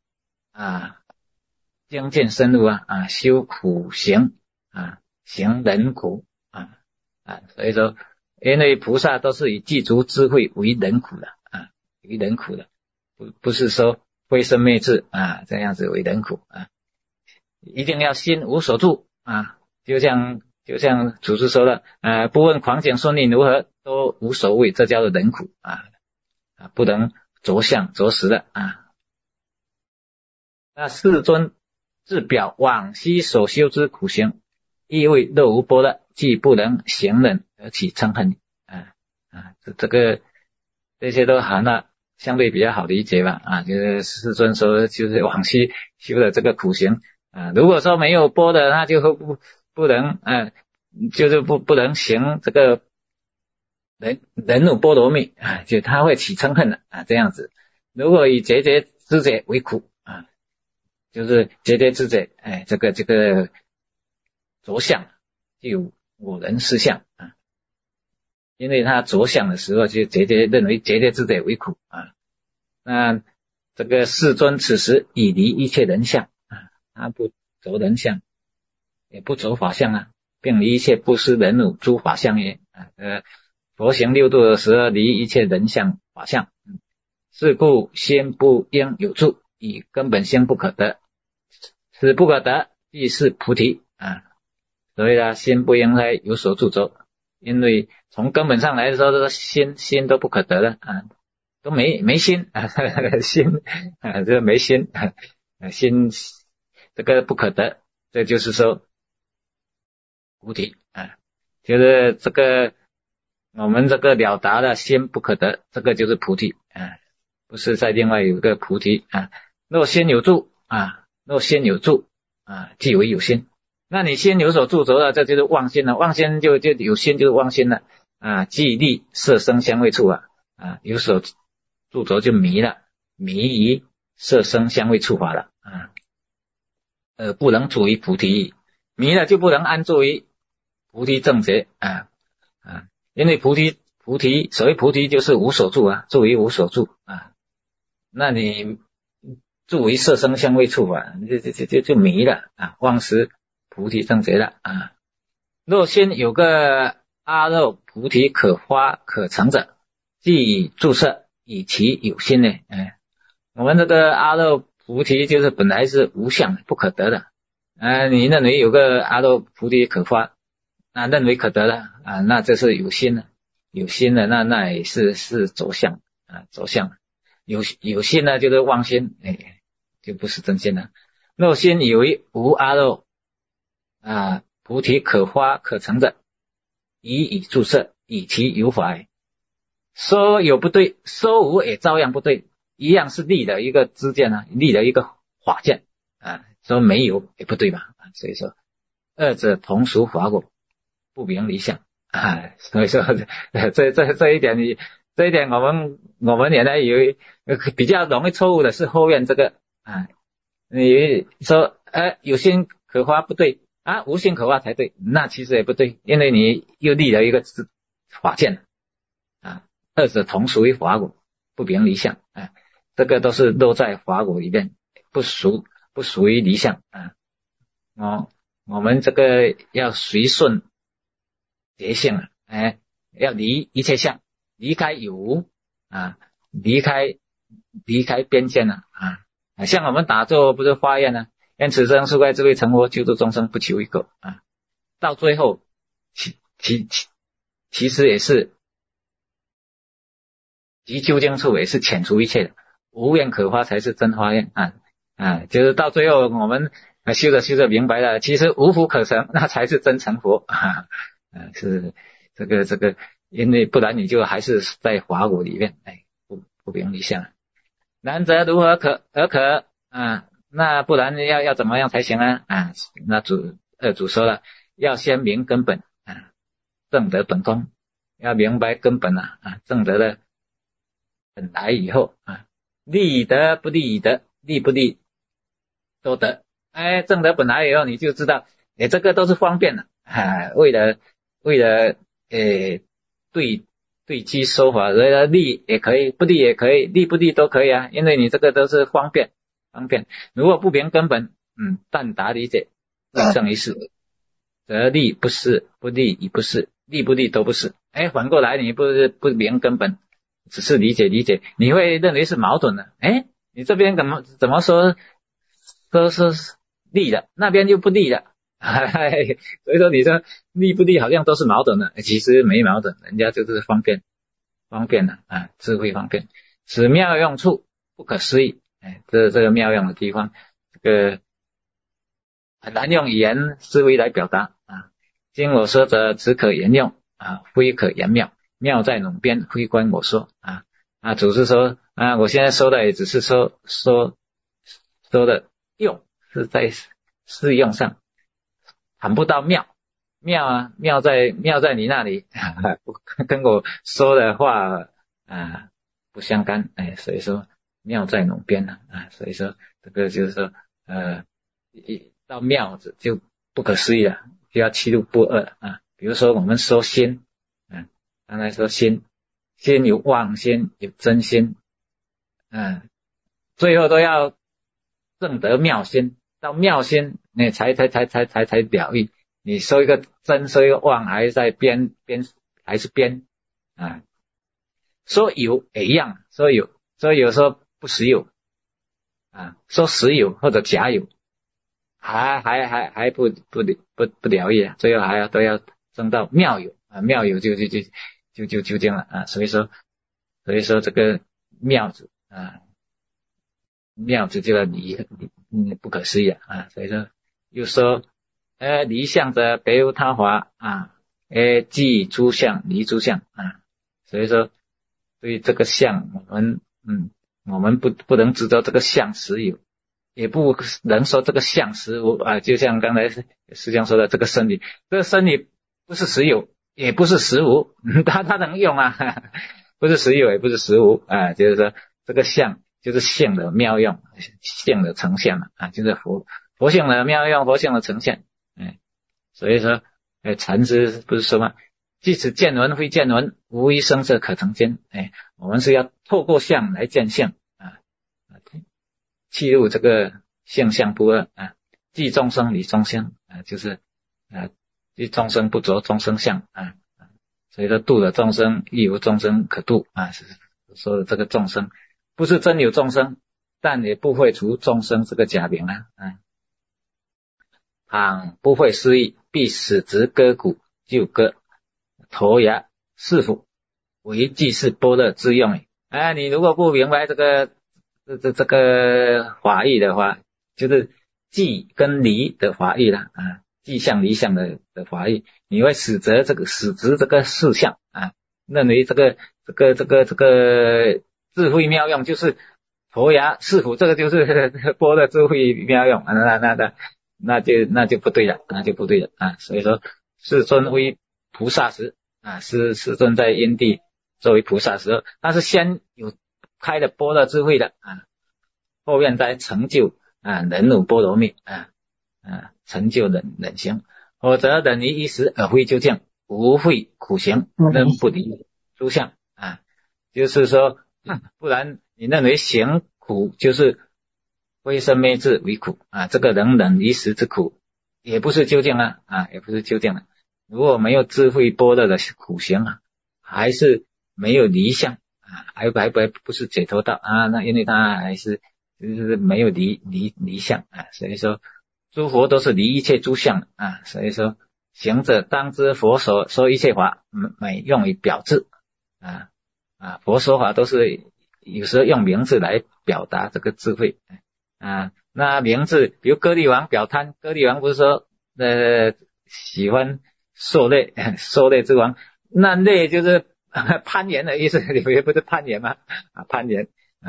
精进深入修苦行行人苦所以说因为菩萨都是以具足智慧为人苦的为人苦的，不是说灰身灭智这样子为人苦一定要心无所住就像祖师说的不问狂景顺利如何都无所谓，这叫做人苦不能着相着实的那世尊自表往昔所修之苦行，亦为若无般若，既不能行忍而起嗔恨这些都含了相对比较好理解吧就是世尊说就是往昔修的这个苦行如果说没有般若，那就不能就是不能行这个忍辱波罗蜜就他会起嗔恨的这样子。如果以节节知者为苦就是节节知者这个着相就有我人思相因为他着相的时候就认为节节知者为苦那这个世尊此时已离一切人相他不着人相，也不着法相并离一切不施忍辱诸法相也佛行6度的时候离一切人相法相是故先不应有住，以根本心不可得，此不可得即是菩提所以心不应该有所住着，因为从根本上来说心都不可得了都没心心这没心心这个不可得，这就是说菩提就是这个我们这个了达的心不可得，这个就是菩提不是在另外有一个菩提若心有住若心有住即为有心，那你心有所住着了，这就是妄心了，妄心就有心就是妄心了即立色声香味触有所住着就迷了，迷于色声香味触法了不能处于菩提，迷了就不能安住于菩提正觉因为菩提所谓菩提就是无所住住于无所住那你住于色声香味触法就迷了忘失菩提正觉了若先有个阿耨菩提可发可成者，即以住色以其有心呢我们这个阿耨菩提就是本来是无相不可得的你认为有个阿耨菩提可发认为可得了那这是有心了，有心了那也是着相着相有心呢就是妄心就不是真心了。若心以为无阿耨菩提可发可成者，以住色以其有法说有不对，说无也照样不对，一样是立的一个知见立的一个法见说没有也不对吧所以说二者同属法果，不明离相所以说这一点我们原来有比较容易错误的是后面这个你说有心可花不对啊，无性可花才对，那其实也不对，因为你又立了一个法见啊，二者同属于法果，不明离相啊，这个都是落在法果里面，不属于离相啊。我们这个要随顺觉性啊，要离一切相，离开有无啊，离开边界了啊，像我们打坐不是发愿呢，愿此生是怪智慧成佛，救度众生不求一个啊，到最后其实也是即究竟处，也是遣除一切的，无愿可发才是真发愿啊，就是到最后我们修着明白了，其实无福可成，那才是真成佛是这个，因为不然你就还是在法果里面，不明离相。然则如何而可啊？那不然要怎么样才行呢？啊，那二祖说了，要先明根本啊，正得本空，要明白根本正得的本来以后啊，利得不利得，利不利都得。正得本来以后，你就知道，这个都是方便的为了对机说法，所以利也可以，不利也可以，利不利都可以啊，因为你这个都是方便。如果不明根本，但达理解，立正于事，则利不是，不利亦不是，利不利都不是。反过来你不明根本，只是理解，你会认为是矛盾的。你这边怎么说是利的，那边就不利的。所以说你说利不利好像都是矛盾的，其实没矛盾，人家就是方便的智慧方便，此妙用处不可思议。这个妙用的地方，这个很难用语言思维来表达经我说者只可言用非可言妙，妙在冗边，非观我说主是说我现在说的也只是说的用是在适用上，谈不到妙在你那里跟我说的话不相干所以说妙在冗边所以说这个就是说一到妙字就不可思议了，就要七入不二比如说我们说心刚才说心有妄心，有真心最后都要证得妙心，到妙心你才了义。你说一个真，说一个妄，还在边还是边说有也一样，说有说不实有说实有或者假有还不了义最后都要证到妙有妙有就究竟了所以说这个妙字妙字就要离不可思议所以说又说离相者别无他法即诸相离诸相所以说对这个相我们不能知道这个相实有，也不能说这个相实无就像刚才师兄说的这个身体不是实有也不是实无它能用不是实有也不是实无就是说这个相就是性的妙用，性的呈现就是佛性的妙用，佛性的呈现所以说禅师不是说吗，即使见闻非见闻，无一生者可成见我们是要透过相来见性契入这个性相不二即众生离众生就是即众生不着众生相所以说度了众生亦无众生可度说的这个众生不是真有众生，但也不会除众生这个假名倘不会思议，必使直割骨就割，头牙是否为即是般若之用你如果不明白这个法义的话，就是即跟离的法义了即相离相的法义，你会使执这个事项认为这个智慧妙用就是头牙是否这个就是般若智慧妙用那就不对了所以说世尊为菩萨时世尊在因地作为菩萨时，他是先有开的般若智慧的后面再成就忍辱波罗蜜成就忍行，否则忍于一时而非究竟，无废苦行，仍不离诸相啊。就是说，不然你认为行苦就是非生灭智为苦啊，这个能忍一时之苦，也不是究竟啊，也不是究竟了。如果没有智慧般若的苦行啊，还是没有离相啊，还不是解脱道啊，那因为它还是就是没有离相啊，所以说诸佛都是离一切诸相啊，所以说行者当知佛所说一切法每用于表字啊，佛说法都是有时候用名字来表达这个智慧啊。那名字比如歌利王表贪，歌利王不是说喜欢狩猎之王，那猎就是攀岩的意思，你不是攀岩吗？攀岩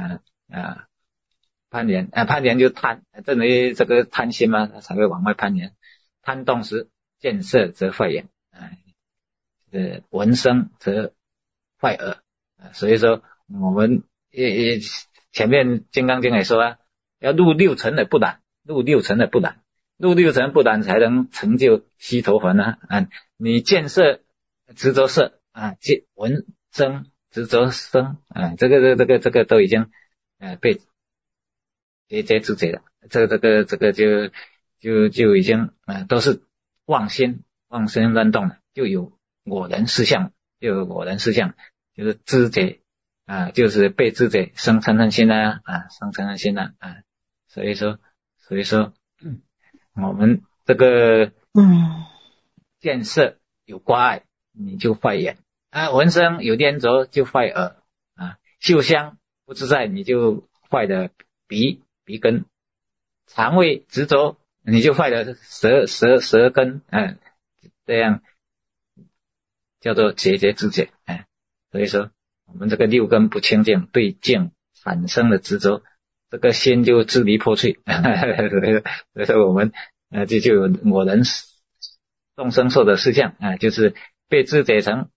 攀岩就贪，正为这个贪心嘛，才会往外攀岩。贪动时见色则坏眼，闻声则坏耳，所以说我们前面金刚经也说啊，要入六尘而不染，入六尘才能成就悉陀洹啊。你见色执着色啊，闻声执着声啊，这个都已经被节节知觉了，这个就已经都是妄心乱动了，就有我人事相，就是知觉就是被知觉生嗔恨心啊，所以说我们这个见色有挂碍你就坏眼闻声有念着就坏耳嗅香不自在你就坏的鼻根，肠胃执着你就坏的舌根这样叫做节节知觉所以说我们这个六根不清净，对境产生的执着，这个心就支离破碎所以说我们就有我人众生受的事相就是被知觉成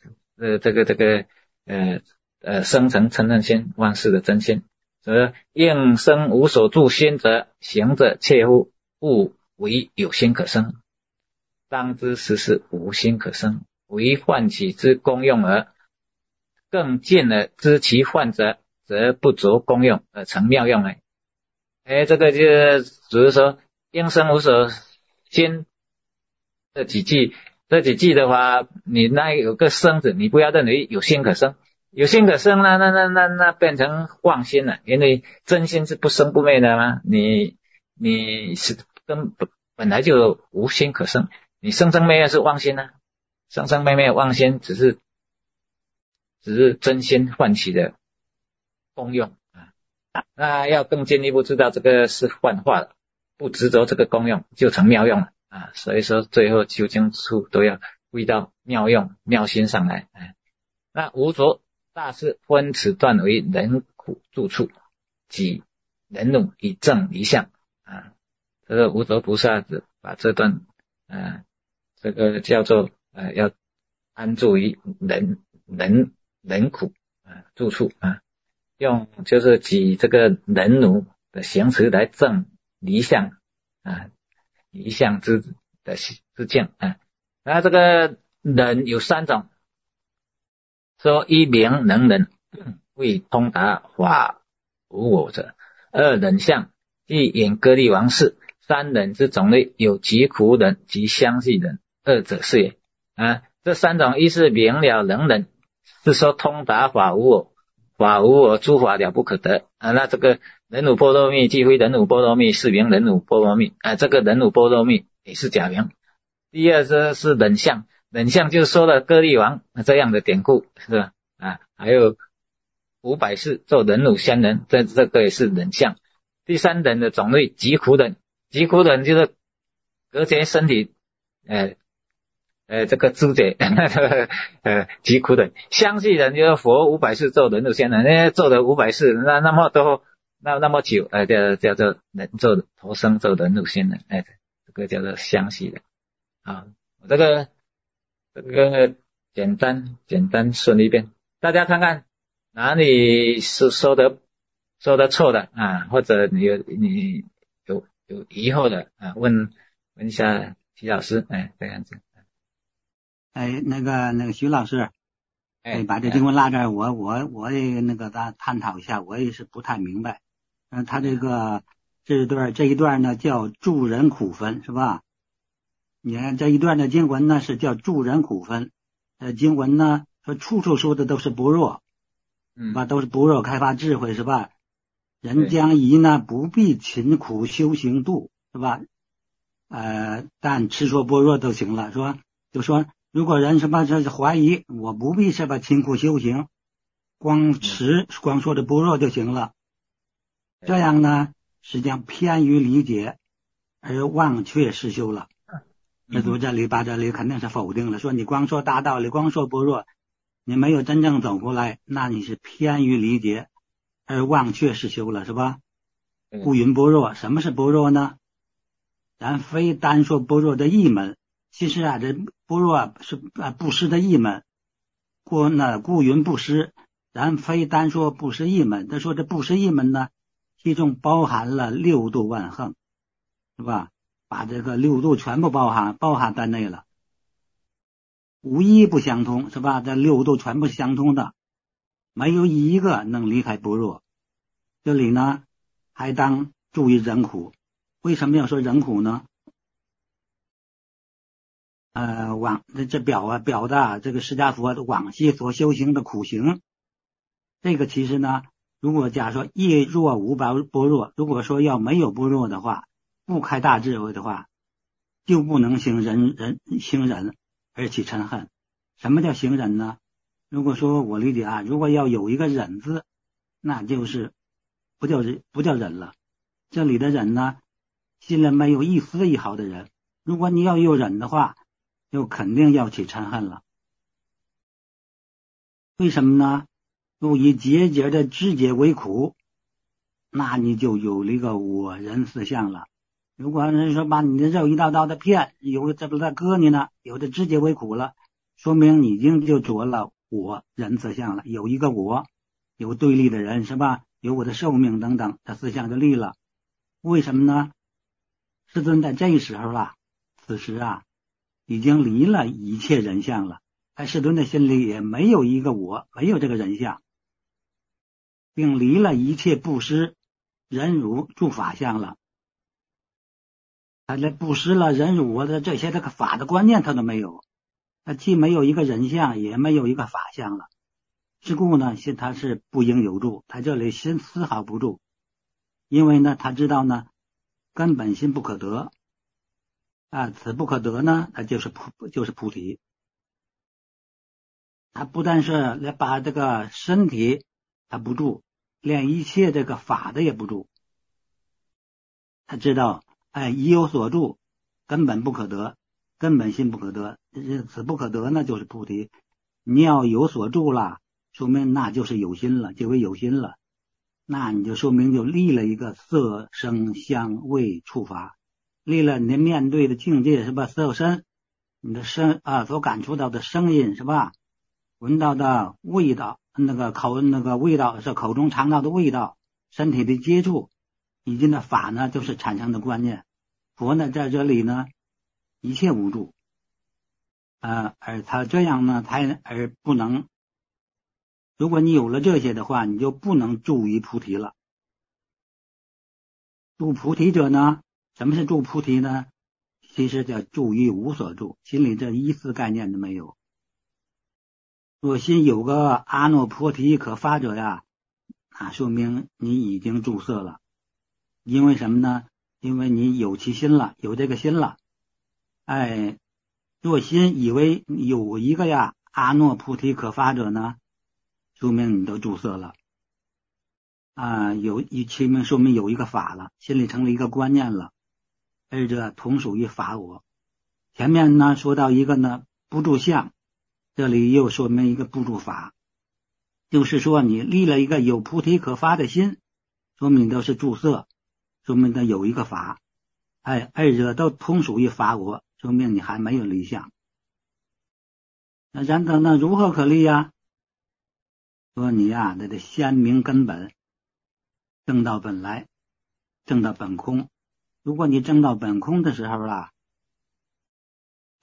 生成嗔恨心，万事的真心。则应生无所住心者，行者切乎勿为有心可生，当知实是无心可生，为唤起之功用而更见了知其幻者，则不着功用而成妙用这个就只是说应生无所心这几句的话，你那有个生字，你不要认为有心可生，有心可生那变成妄心了，因为真心是不生不灭的嘛，你是本来就无心可生，你生生灭灭是妄心生生灭灭妄心只是真心唤起的功用那要更进一步知道这个是幻化了，不执着这个功用就成妙用了所以说最后究竟处都要归到妙用妙心上来那无着大师分此段为忍苦住处即忍辱以正离相这个无着菩萨把这段这个叫做要安住于忍苦住处用就是举这个忍辱的行持来正离相离相之境那这个忍有三种，说一名能忍，为通达法无我者；二忍相，即演歌利王事；三忍之种类有疾苦忍及相续忍，二者是也这三种一是明了能忍，是说通达法无我，法无我诸法了不可得那这个忍辱波罗蜜既非忍辱波罗蜜，是名忍辱波罗蜜这个忍辱波罗蜜也是假名。第二是忍相，忍相就是说了歌利王这样的典故是吧还有500世做忍辱仙人，这个也是忍相。第三忍的种类疾苦忍，疾苦忍就是隔绝身体这个知觉疾苦忍。相续忍就是佛500世做忍辱仙人做了500世那么多那么久叫做做投生做忍辱仙人这个叫做相续忍我这个简单顺一遍，大家看看哪里是说的错的或者你有疑惑的问问一下徐老师，这样子。 那个徐老师，把这经文拉这儿，我也咱探讨一下，我也是不太明白。他这一段呢叫助人苦分，是吧？你看这一段的经文呢是叫助人苦分，经文呢说处处说的都是般若，都是般若开发智慧，是吧？人将疑呢不必勤苦修行度，是吧？但持说般若都行了，就说如果人什么这是怀疑，我不必是吧勤苦修行，光说的般若就行了。这样呢实际上偏于理解而忘却实修了。那读这里把这里肯定是否定了，说你光说大道理，光说般若，你没有真正走过来，那你是偏于理解而忘却实修了，是吧？故云般若，什么是般若呢？咱非单说般若的一门，其实这般若是布施的一门，故云布施，咱非单说布施一门，他说这布施一门呢，其中包含了六度万行，是吧？把这个六度全部包含在内了，无一不相通，是吧？这六度全部相通的，没有一个能离开般若。这里呢还当注意人苦，为什么要说人苦呢？这表达这个释迦佛往昔所修行的苦行。这个其实呢，如果假说亦若无般若，如果说要没有般若的话，不开大智慧的话，就不能行忍而起嗔恨。什么叫行忍呢？如果说我理解如果要有一个忍字，那就是不叫忍了。这里的忍呢，心里没有一丝一毫的忍。如果你要有忍的话，就肯定要起嗔恨了。为什么呢？又以节节的知节为苦，那你就有了一个我人思相了。如果人说把你的肉一道道的片，有的这不在割你呢，有的知节为苦了，说明你已经就着了我人思相了，有一个我，有对立的人，是吧？有我的寿命等等，这思想就立了。为什么呢？世尊在这时候此时已经离了一切人相了，在世尊的心里也没有一个我，没有这个人相，并离了一切布施忍辱诸法相了。他这布施了忍辱的这些这个法的观念他都没有，他既没有一个人相，也没有一个法相了。是故呢，他是不应有住，他这里心丝毫不住，因为呢他知道呢根本心不可得此不可得呢，它就是菩提。他不但是把这个身体他不住，连一切这个法的也不住。他知道已有所住，根本不可得，根本心不可得，此不可得呢就是菩提。你要有所住了，说明那就是有心了，就为有心了，那你就说明就立了一个色声香味触法，立了你面对的境界，是吧？色身，你的身所感触到的声音，是吧？闻到的味道，味道是口中尝到的味道，身体的接触，以及呢法呢就是产生的观念。佛呢在这里呢一切无住而他这样呢而不能，如果你有了这些的话，你就不能住于菩提了。住菩提者呢，什么是住菩提呢？其实叫住于无所住，心里这一丝概念都没有。若心有个阿耨菩提可发者说明你已经住色了。因为什么呢？因为你有其心了，有这个心了。若心以为有一个阿耨菩提可发者呢，说明你都住色了说明有一个法了，心里成了一个观念了，二者同属于法我。前面呢说到一个呢不住相，这里又说明一个不住法，就是说你立了一个有菩提可发的心，说明都是住色，说明它有一个法，二者都同属于法我，说明你还没有离相。那然等呢如何可立说你那得先明根本，证到本来，证到本空。如果你证到本空的时候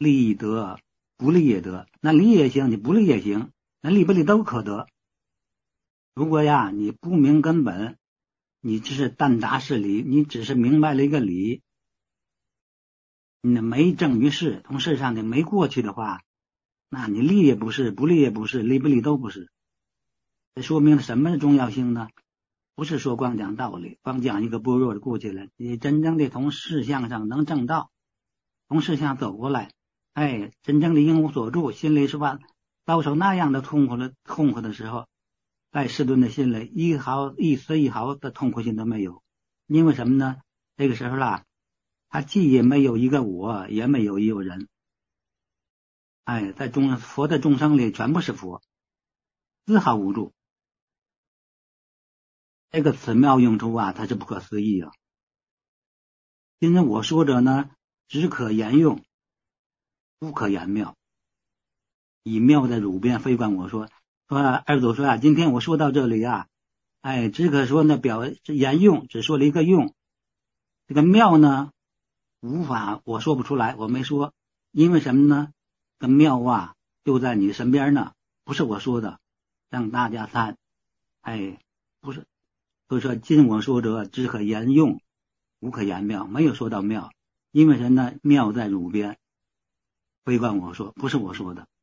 利益得，不利也得。那利也行，你不利也行，那利不利都可得。如果呀你不明根本，你只是但达事理，你只是明白了一个理，你没证于事，从事上你没过去的话，那你利也不是，不利也不是，利不利都不是。这说明了什么是重要性呢？不是说光讲道理，光讲一个般若的过去了，你真正的从事相上能正道，从事相走过来，真正的应无所住，心里是吧遭受那样的痛苦的时候，在世尊的心里一丝一毫的痛苦心都没有。因为什么呢？这个时候啦，他既也没有一个我，也没有一个人，在佛的众生里全部是佛，丝毫无住。这个此妙用处啊，它是不可思议啊！今日我说者呢，只可言用，不可言妙。以妙的汝辩非观我说二祖说今天我说到这里啊，只可说呢言用，只说了一个用，这个妙呢无法，我说不出来，我没说，因为什么呢？这妙啊就在你身边呢，不是我说的，让大家参，不是。所以说今我说者只可言用，无可言妙，没有说到妙，因为什么呢？妙在汝边，非观我说，不是我说的。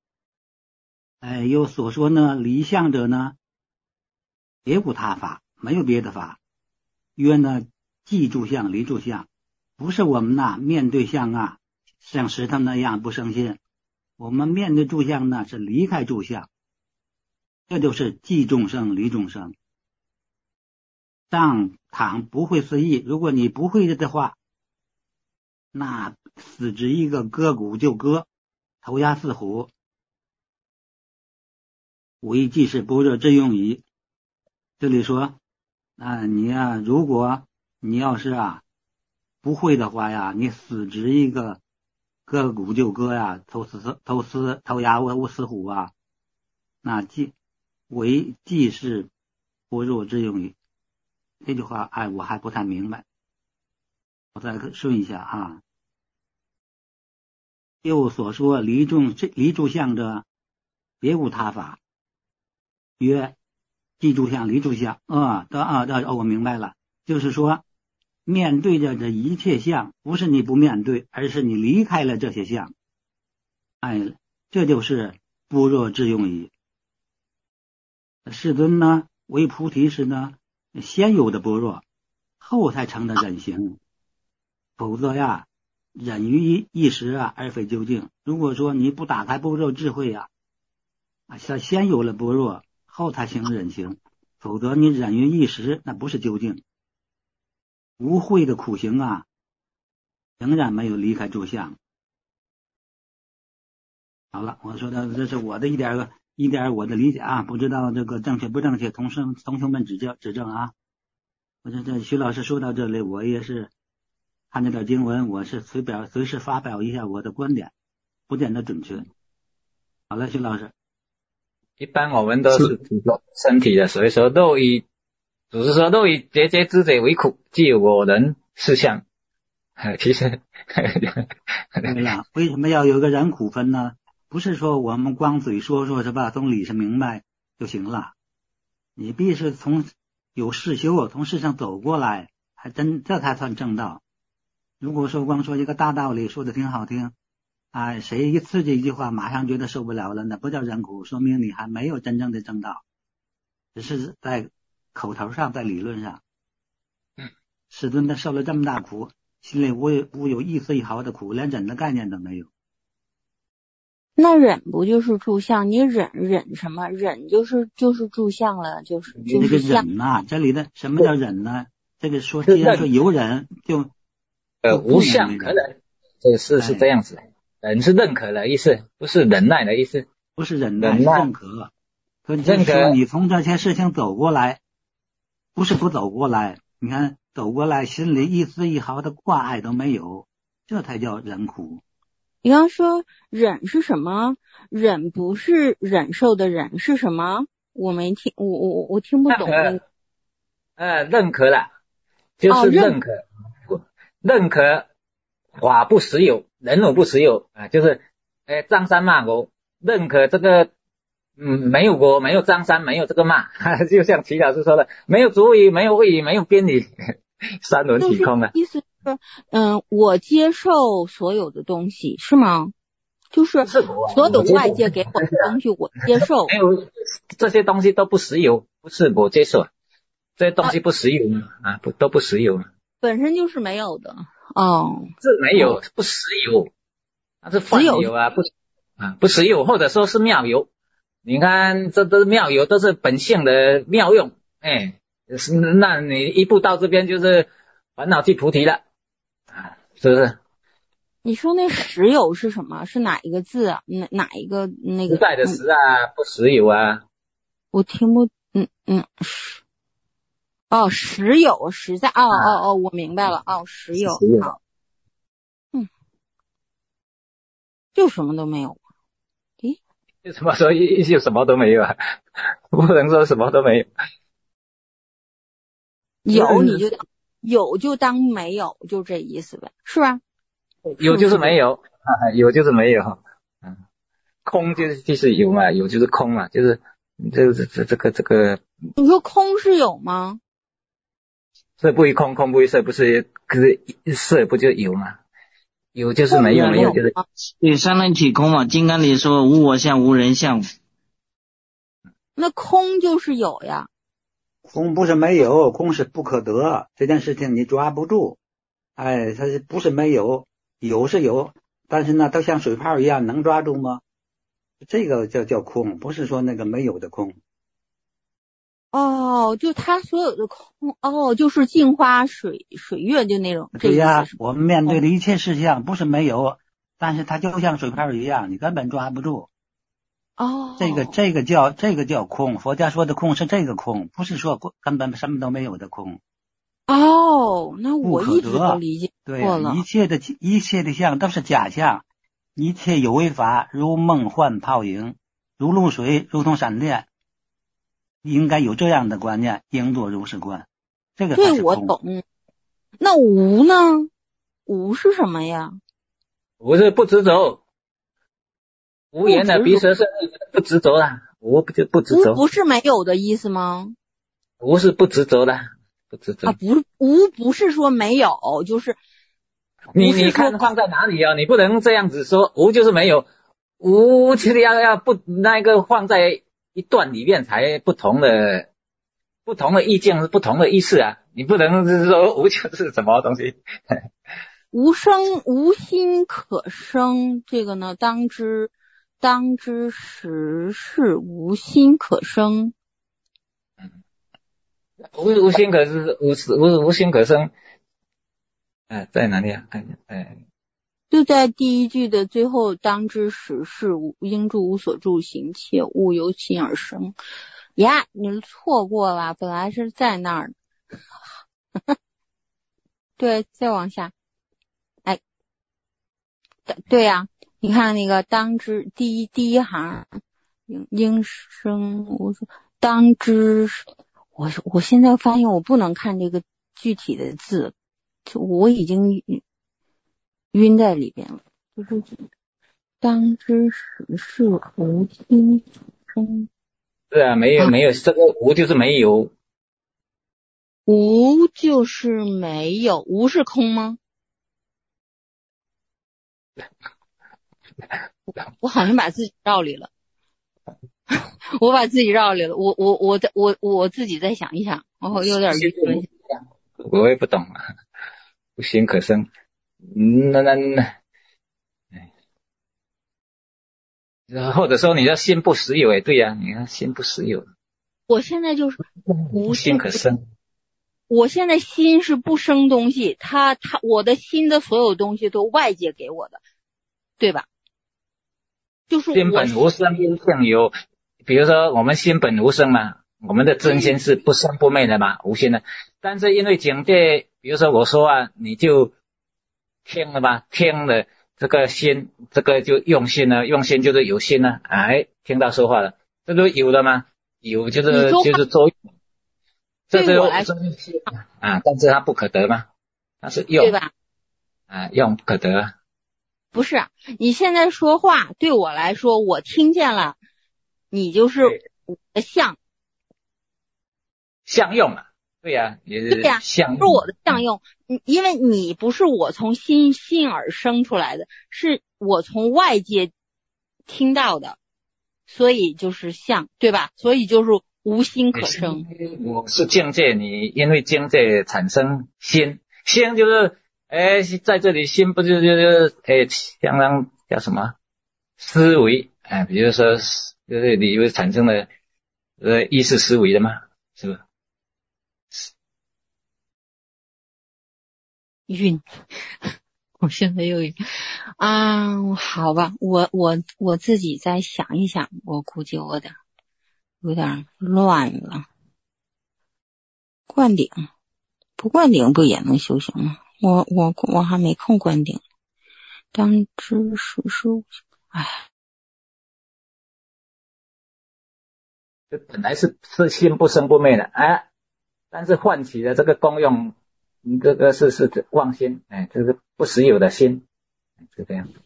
有所说呢，离相者呢，别无他法，没有别的法。曰呢，即住相，离住相，不是我们面对相啊，像石头那样不生心。我们面对住相呢，是离开住相，这就是即众生，离众生。上倘不会思义，如果你不会的话，那死之一个割骨就割，头压似虎，为即是般若之用矣。这里说你如果你要是不会的话呀，你死之一个割骨就割呀，头压无死虎啊，那为即是般若之用矣。这句话我还不太明白，我再顺一下又所说离住相者，别无他法。曰即住相，离住相。我明白了，就是说面对着这一切相，不是你不面对，而是你离开了这些相。这就是般若之用矣。世尊呢，为菩提时呢，先有的般若，后才成的忍行，否则忍于一时而非究竟。如果说你不打开般若智慧先有了般若，后才行忍行，否则你忍于一时，那不是究竟。无慧的苦行仍然没有离开住相。好了，我说的这是我的一点我的理解不知道这个正确不正确，同学们指正我这徐老师说到这里，我也是看这点经文，我是随时发表一下我的观点，不见得准确。好了，徐老师。 一般我们都是提说身体的，所以说只是说都以节节知者为苦，即我人事相。其实对了，为什么要有个人苦分呢？不是说我们光嘴说是吧，从理上明白就行了，你必须从有事修，从事上走过来，这才算正道。如果说光说一个大道理，说的挺好听谁一刺激一句话马上觉得受不了了，那不叫人苦，说明你还没有真正的正道，只是在口头上，在理论上。世尊他受了这么大苦，心里无有一丝一毫的苦，连忍的概念都没有。 那忍不就是住相？你忍什么？忍就是住相了，就是这个忍这里的什么叫忍呢？这个说既然说有忍，就无相可忍，这个是这样子。忍是认可的意思，不是忍耐的意思。 不是忍耐，是认可。就是说你从这些事情走过来，不是不走过来，你看走过来心里一丝一毫的挂碍都没有，这才叫忍苦。 你刚说忍是什么？忍不是忍受的忍是什么？我没听，我听不懂。 认可了，就是认可，认可法不实有， 人我不实有啊，就是张三骂我，认可这个没有我，没有张三，没有这个骂，就像齐老师说的，没有主语，没有谓语，没有宾语，三轮体空啊。 意思是我接受所有的东西是吗？就是所有外界给我的东西我接受， 没有这些东西都不实有，不是我接受，这些东西不实有都不实有， 本身就是没有的是没有不实有，它是幻有啊，不实有，或者说是妙有。你看这都是妙有，都是本性的妙用，那你一步到这边就是烦恼即菩提了是不是？ 你说那实有是什么？是哪一个字啊？哪一个那个？ 实在的实不实有啊。 我听不实有实在我明白了实有好，就什么都没有。咦？ 就什么说就什么都没有啊？不能说什么都没有。 有就当没有，就这意思呗，是吧？ 有就是没有有就是没有，空就是有嘛，有就是空嘛，就是这个。 你说空是有吗？ 色不异空，空不异色，不是可是色不就有嘛？有就是没有，没有就是对，三轮体空嘛。金刚里说无我相，无人相。 那空就是有呀。 空不是没有，空是不可得，这件事情你抓不住。它是不是没有？有是有，但是呢，它像水泡一样，能抓住吗？这个叫空，不是说那个没有的空。 就它所有的空，就是镜花水月就那种。 对呀，我们面对的一切事项不是没有，但是它就像水泡一样，你根本抓不住。这个叫空。佛家说的空是这个空，不是说根本什么都没有的空。 那我一直都理解错了。 对，一切的相都是假象，一切有为法如梦幻泡影，如露水，如同闪电，应该有这样的观念，应作如是观。这个才是空。对， 我懂。那无呢？无是什么呀？ 无是不执着，无言的鼻舌身意不执着啦，无就不执着。 无不是没有的意思吗？ 无是不执着的。不执着无不是说没有，就是你看放在哪里啊？你不能这样子说无就是没有，无其实要不那个放在一段里面才不同的意境是不同的意思啊，你不能是说无就是什么东西。 无生无心可生，这个呢当知实是无心可生。 无心可是无心可生，在哪里啊？ 就在第一句的最后，当知实是应住无所住行，且物由心而生。呀，你错过了，本来是在那儿。对，再往下。对呀，你看那个当知第一行，应生无所当知。我现在发现我不能看这个具体的字，我已经晕在里边了。就是当知实是无心生。 是啊，没有这个无就是没有。 无就是没有，无是空吗？我好像把自己绕里了。我把自己绕里了，我自己再想一想，有点晕。 我也不懂无心可生，或者说你的心不实有，对呀，你看心不实有。 我现在就是无心可生。 我现在心是不生东西，我的心的所有东西都外界给我的，对吧？就是心本无生，相由。比如说我们心本无生嘛，我们的真心是不生不灭的嘛，无心的。但是因为警戒，比如说我说你就听了吧，听了这个心，这个就用心了，用心就是有心了，听到说话了，这都有的吗？有就是作用，这就但是它不可得嘛，它是用， 对吧？ 用不可得。 不是，你现在说话对我来说，我听见了，你就是我的相。 相用啊，对呀，也是相用， 是我的相用。因为你不是我从心而生出来的，是我从外界听到的，所以就是相，对吧？所以就是无心可生。 我是境界，你因为境界产生心，心就是在这里心不就是相当叫什么思维，比如说就是你会产生了意识思维的嘛，是不是？ 晕，我现在又晕啊，好吧，我自己再想一想，我估计我有点乱了。灌顶，不灌顶不也能修行吗？我还没空灌顶。当知识是， 这本来是心不生不灭的，但是唤起的这个功用，这个是妄心，这是不实有的心，是这样。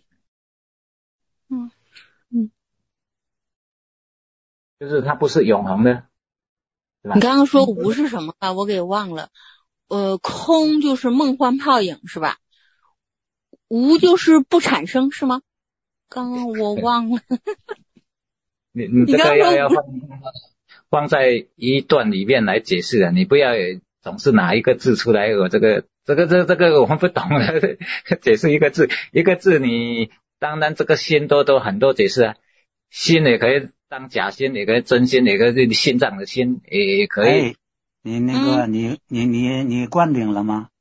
就是它不是永恒的，对吧？ 你刚刚说无是什么啊？我给忘了。空就是梦幻泡影是吧？无就是不产生是吗？刚刚我忘了。 你这个要放在一段里面来解释的，你不要总是拿一个字出来，我这个我们不懂的，解释一个字你当然这个心都很多解释啊，心也可以当假心，也可以真心，也可以心脏的心，也可以。 你那个你灌顶了吗？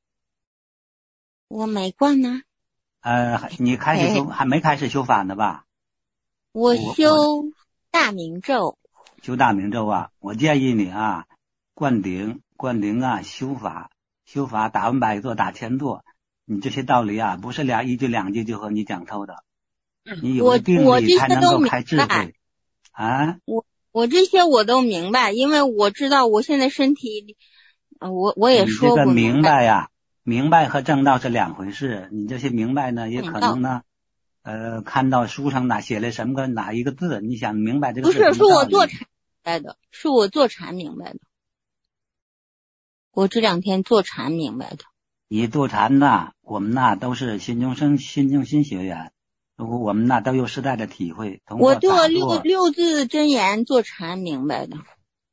我没灌呢。 你开始修还没开始修法呢吧？ 我修大明咒。 修大明咒啊，我建议你啊，灌顶啊，修法打完百座打千座，你这些道理啊，不是一句两句就和你讲透的。你有了定力才能够开智慧啊。 我这些我都明白，因为我知道我现在身体里，我也说过你这个明白呀，明白和正道是两回事。你这些明白呢，也可能呢，看到书上写了什么哪一个字，你想明白这个字。 不是我坐禅明白的，是我坐禅明白的。我这2天坐禅明白的。 你坐禅呐，我们呐都是新中生、新中心学员。如果我们那都有时代的体会， 我做六字真言坐禅明白的，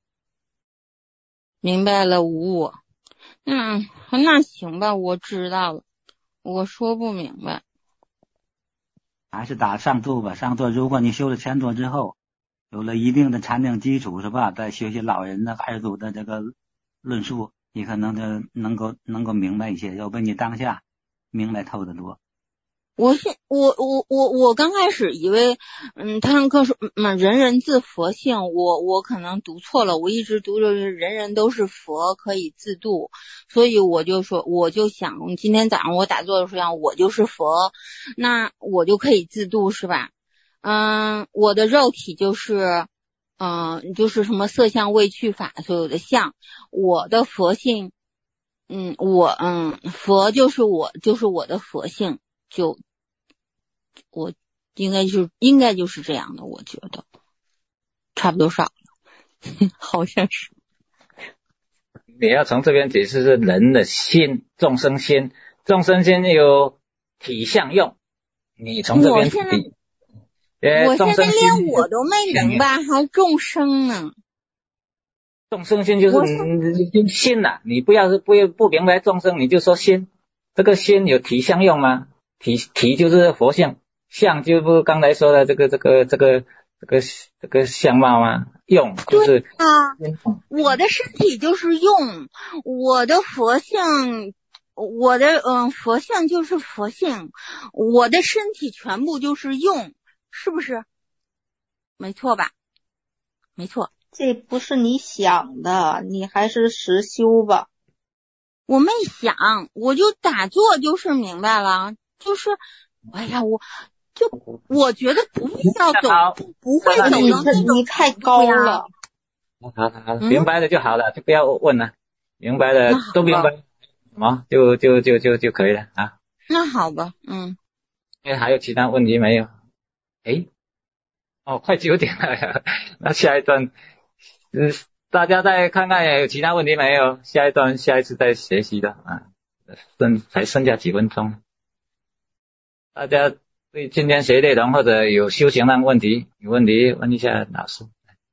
明白了无我。那行吧，我知道了。我说不明白， 还是打上座吧。上座，如果你修了前座之后，有了一定的禅定基础，是吧？再学习老人的二祖的这个论述，你可能就能够明白一些，要比你当下明白透得多。 我刚开始以为，他上课说人人自佛性，我可能读错了，我一直读着人人都是佛，可以自度，所以我就想，今天早上我打坐的时候，我就是佛，那我就可以自度，是吧？我的肉体就是什么色相味趣法所有的相，我的佛性，佛就是我的佛性。我应该就是这样的，我觉得差不多少了，好像是。 你要从这边解释是人的心，众生心有体相用，你从这边我现在连我都没明白，还众生呢？ 众生心就是心呐，你不明白众生，你就说心，这个心有体相用吗？体就是佛性，相就不刚才说的这个相貌吗？用就是对啊，我的身体就是用，我的佛性，佛性就是佛性，我的身体全部就是用，是不是？没错吧？没错。 这不是你想的，你还是实修吧。 我没想，我就打坐就是明白了。就是哎呀，我觉得不会要走，不会走你太高了。 好，明白了就好了，就不要问了，明白了都明白什么就可以了啊。 那好吧， 还有其他问题没有？快9点了，那下一段，大家再看看有其他问题没有？下一次再学习的啊，才剩下几分钟，大家对今天学内容或者有修行上问题，有问题问一下老师。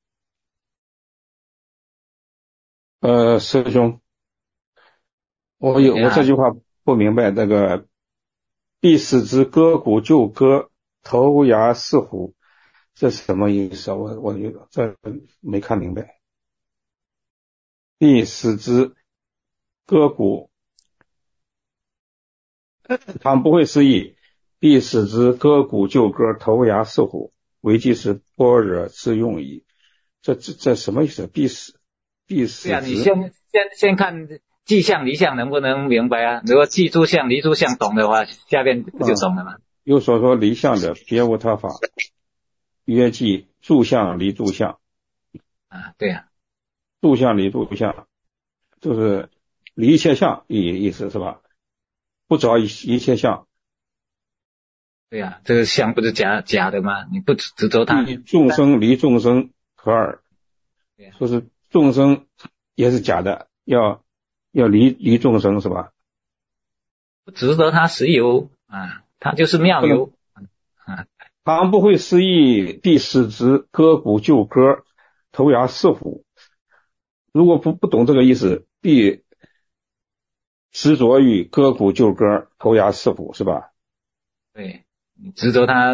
师兄，我这句话不明白，那个必死之割骨就割，头牙似虎，这是什么意思啊？我这没看明白。必死之割骨，他们不会释义，必死之割骨就割，头牙似虎，唯即是般若之用矣。这什么意思？必死对啊，你先看记相离相能不能明白啊？如果记住相离住相懂的话，下边不就懂了吗？ 又说离相者别无他法，约记住相离住相。 对啊， 住相离住相就是离一切相意思是吧？不着一切相。 对啊，这个相不是假的吗？你不执着它。 众生离众生可耳，说是众生也是假的，要离众生是吧？ 不执着它实有啊，它就是妙有啊。 他们不会释义必死之割骨就割，头牙似虎。如果不懂这个意思，必执着于割骨就割，头牙似虎是吧？ 对，你执着它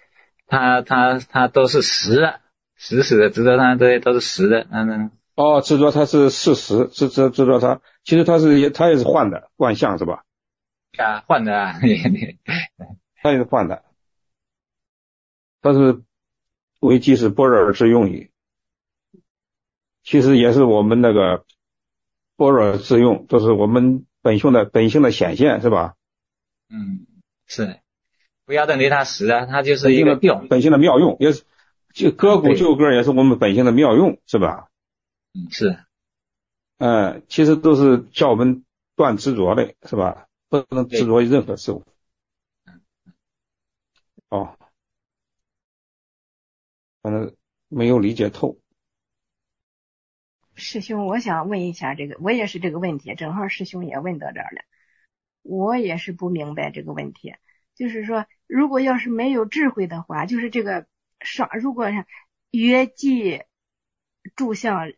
都是实的，死的执着它都是实的， 执着它是事实，执着它，其实它也是幻的，幻象是吧？ 幻的啊， 它也是幻的，但是唯即是般若之用矣。其实也是我们那个般若之用，都是我们本性的显现是吧？ 是，不要认为它实的，它就是一个本性的妙用，也是就割骨就割，也是我们本性的妙用是吧？ 是。 其实都是叫我们断执着的是吧？不能执着于任何事物。反正没有理解透。 师兄，我想问一下这个，我也是这个问题，正好师兄也问到这儿了，我也是不明白这个问题。就是说，如果要是没有智慧的话，就是这个如果是约记住相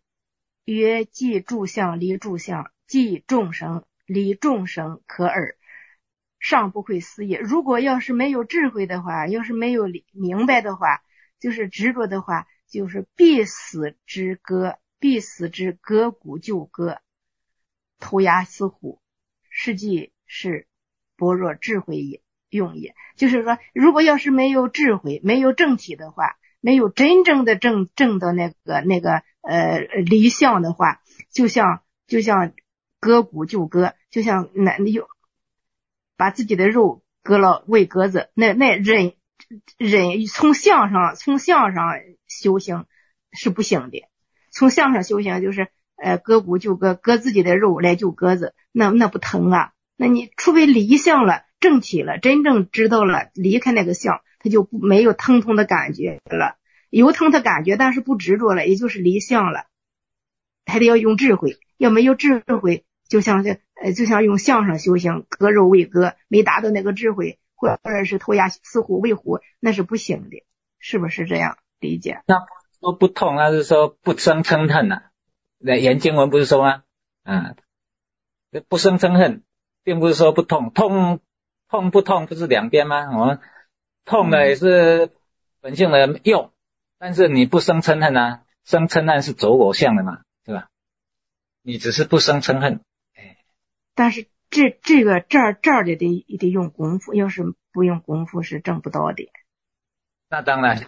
离住相，即众生离众生可耳，尚不会思议。如果要是没有智慧的话，要是没有明白的话，就是执着的话，就是必死之割骨就割，头牙似虎，实际是般若智慧用也。就是说，如果要是没有智慧，没有正体的话，没有真正的正的那个离相的话，就像割骨就割，就像把自己的肉割了喂鸽子，那人从相上修行是不行的。从相上修行就是割骨就割自己的肉来救鸽子，那不疼啊。那你除非离相了，正体了，真正知道了，离开那个相，他就没有疼痛的感觉了，有疼的感觉但是不执着了，也就是离相了。还得要用智慧，要没有智慧，就像用相上修行，割肉喂鸽，没达到那个智慧，或者是头牙似虎喂虎，那是不行的，是不是这样理解？ 那说不痛，那是说不生嗔恨呐。原经文不是说吗？不生嗔恨，并不是说不痛，痛不痛不是两边吗？我们痛的也是本性的用，但是你不生嗔恨啊，生嗔恨是走我相的嘛，对吧？你只是不生嗔恨。 但是这个这儿得用功夫，要是不用功夫是挣不到的。 那当然，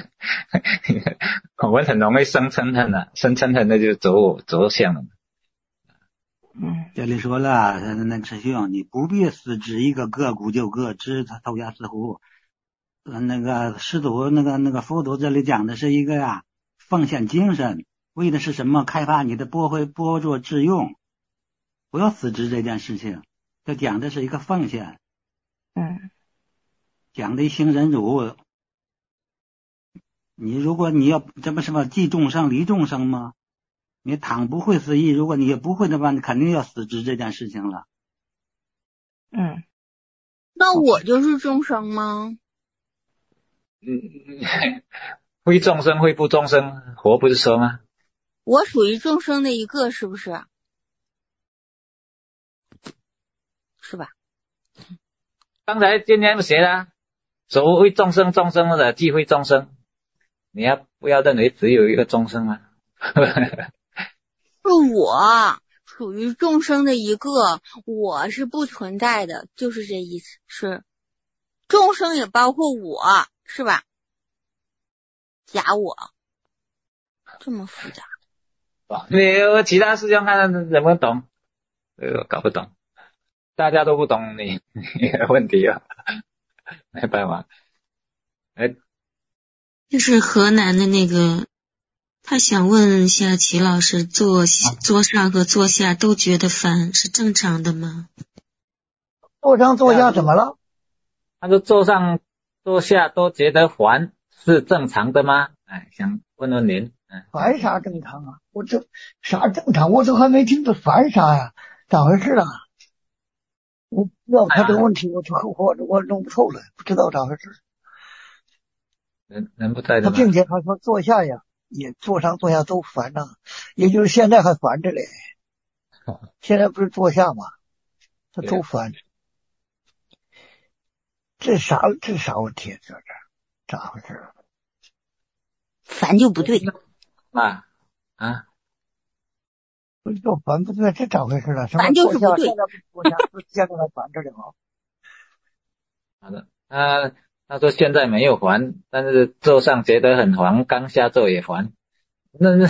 我们很容易生嗔恨的，生嗔恨那就走相了。 这里说了，那师兄，你不必是指一个割骨就割，指他头牙似虎。那个师徒那个佛陀这里讲的是一个奉献精神，为的是什么？开发你的般若智用，不要死执这件事情。这讲的是一个奉献。 讲的行忍辱，你如果你要这么什么济众生离众生吗？你倘不会思议，如果你也不会的话，你肯定要死知这件事情了。 那我就是众生吗？ 会众生会不众生，佛不是说吗？ 我属于众生的一个，是不是？是吧？ 刚才今天学的，所谓众生众生的即会众生，你要不要认为只有一个众生啊？ 是我属于众生的一个，我是不存在的，就是这意思。是众生也包括我，是吧？假我，这么复杂。 你其他师兄看看能不能懂？搞不懂，大家都不懂你的问题啊，没办法。 就是河南的那个，他想问一下齐老师，坐上和坐下都觉得烦，是正常的吗？ 坐上坐下怎么了？ 他说坐上坐下都觉得烦，是正常的吗？想问问您。 烦啥正常啊？我这啥正常？我都还没听到烦啥呀？咋回事啊？我不知道他这个问题，我弄不透了，不知道咋回事。 人不在的。 他并且他说坐下呀，也坐上坐下都烦呐，也就是现在还烦着嘞。现在不是坐下吗？他都烦。这啥问题？这咋回事？ 烦就不对。 不知道烦不对，这咋回事了？ 烦就是不对。 现在不坐下，现在还烦着呢吗？ 好的，他说现在没有烦，但是坐上觉得很烦，刚下坐也烦。那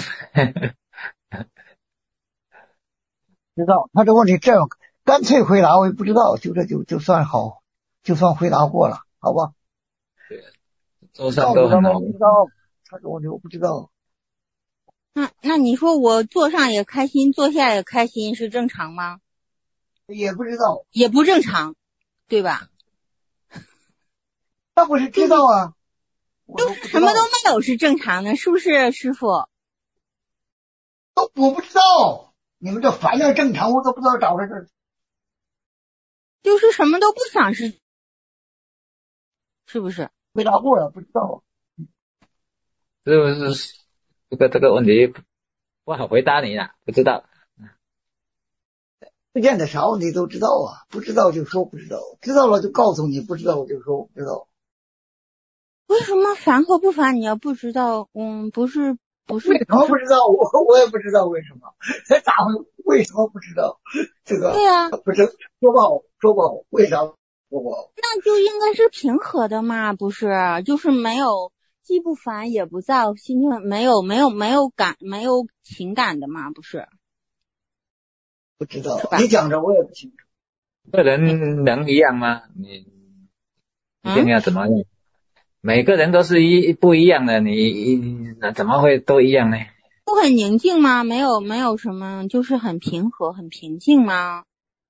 知道他这问题这样，干脆回答我也不知道，就算好，就算回答过了，好吧？ 对，坐上都很好。 不知道，他这问题我不知道。 那你说我坐上也开心，坐下也开心，是正常吗？ 也不知道， 也不正常，对吧？ 那不是知道啊？ 就是什么都没有是正常的，是不是师傅？ 我不知道，你们这烦的正常，我都不知道咋回事。 就是什么都不想是不是？ 回答过了，不知道。 是不是这个问题不好回答你了？不知道。 不见得啥问题都知道啊，不知道就说不知道，知道了就告诉你，不知道我就说我不知道。 为什么烦和不烦你要不知道？不是。 为什么不知道？我也不知道为什么。咋会？为什么不知道？这个对呀， 不是说不好，为啥说不好？ 那就应该是平和的嘛，不是？就是没有既不烦也不躁，心情没有情感的嘛，不是？ 不知道，你讲着我也不清楚。 个人能一样吗？你一定要怎么样？每个人都是不一样的，你怎么会都一样呢？ 不很宁静吗？没有什么，就是很平和很平静吗？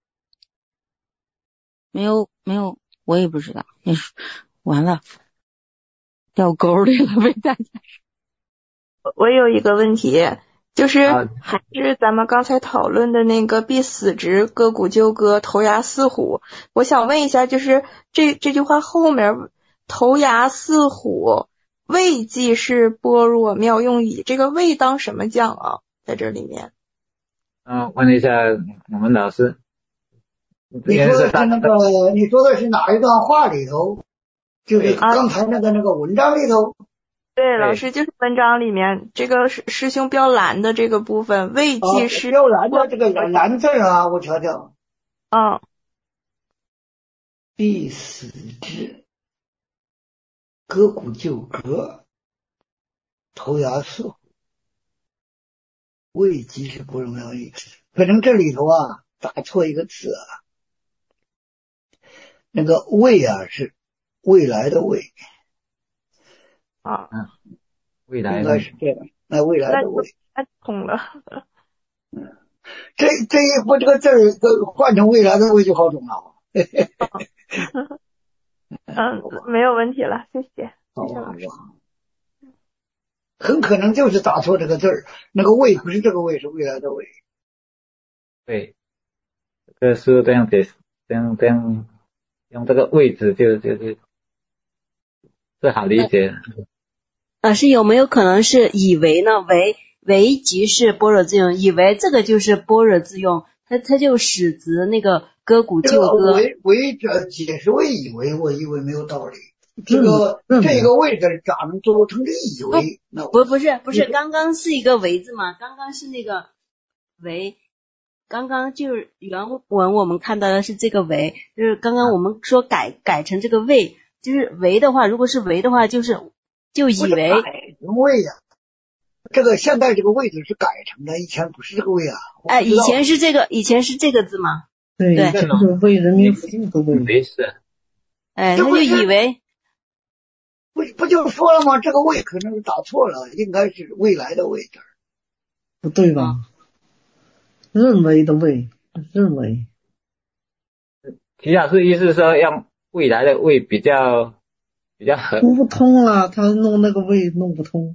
没有，我也不知道。那是完了，掉沟里了，被大家说。 我有一个问题，就是还是咱们刚才讨论的那个必死执，割骨纠葛，头牙似虎。我想问一下，就是这句话后面头牙似虎，位即是般若妙用语，这个位当什么讲啊？在这里面。 问一下我们老师。 你说的是你说的是哪一段话里头？就是刚才那个文章里头。 对，老师就是文章里面这个师兄标蓝的这个部分，位即是标蓝的这个蓝字啊，我瞧瞧。必死之，割骨就割，头牙似虎，位即是不容易语。可能这里头啊打错一个字啊，那个未啊是未来的未未来应该是这样，那未来的未太通了。 这一回这个字儿换成未来的未就好懂了。 没有问题了，谢谢，谢谢老师。 很可能就是打错这个字儿，那个位不是这个位，是未来的位。 对，这个是这样解释，这样用这个位置就是最好理解。 老师有没有可能是以为呢？为即是般若自用，以为这个就是般若自用，它就使得那个歌舞救歌。 为这解释为以为，我以为没有道理。这个位置咋能做成这以为？ 不是，刚刚是一个为字嘛？刚刚是那个为，刚刚就是原文我们看到的是这个为，就是刚刚我们说改成这个位，就是为的话，如果是为的话，就以为位呀。这个现在这个位置是改成的，以前不是这个位啊。 以前是这个字吗？ 对，这个为人民服务的为是。 他就以为。 不就说了吗？这个位可能是打错了，应该是未来的位置。 不对吧？认为的为，认为。 齐老师意思是说，让未来的位比较合。 说不通啊，他弄那个位弄不通。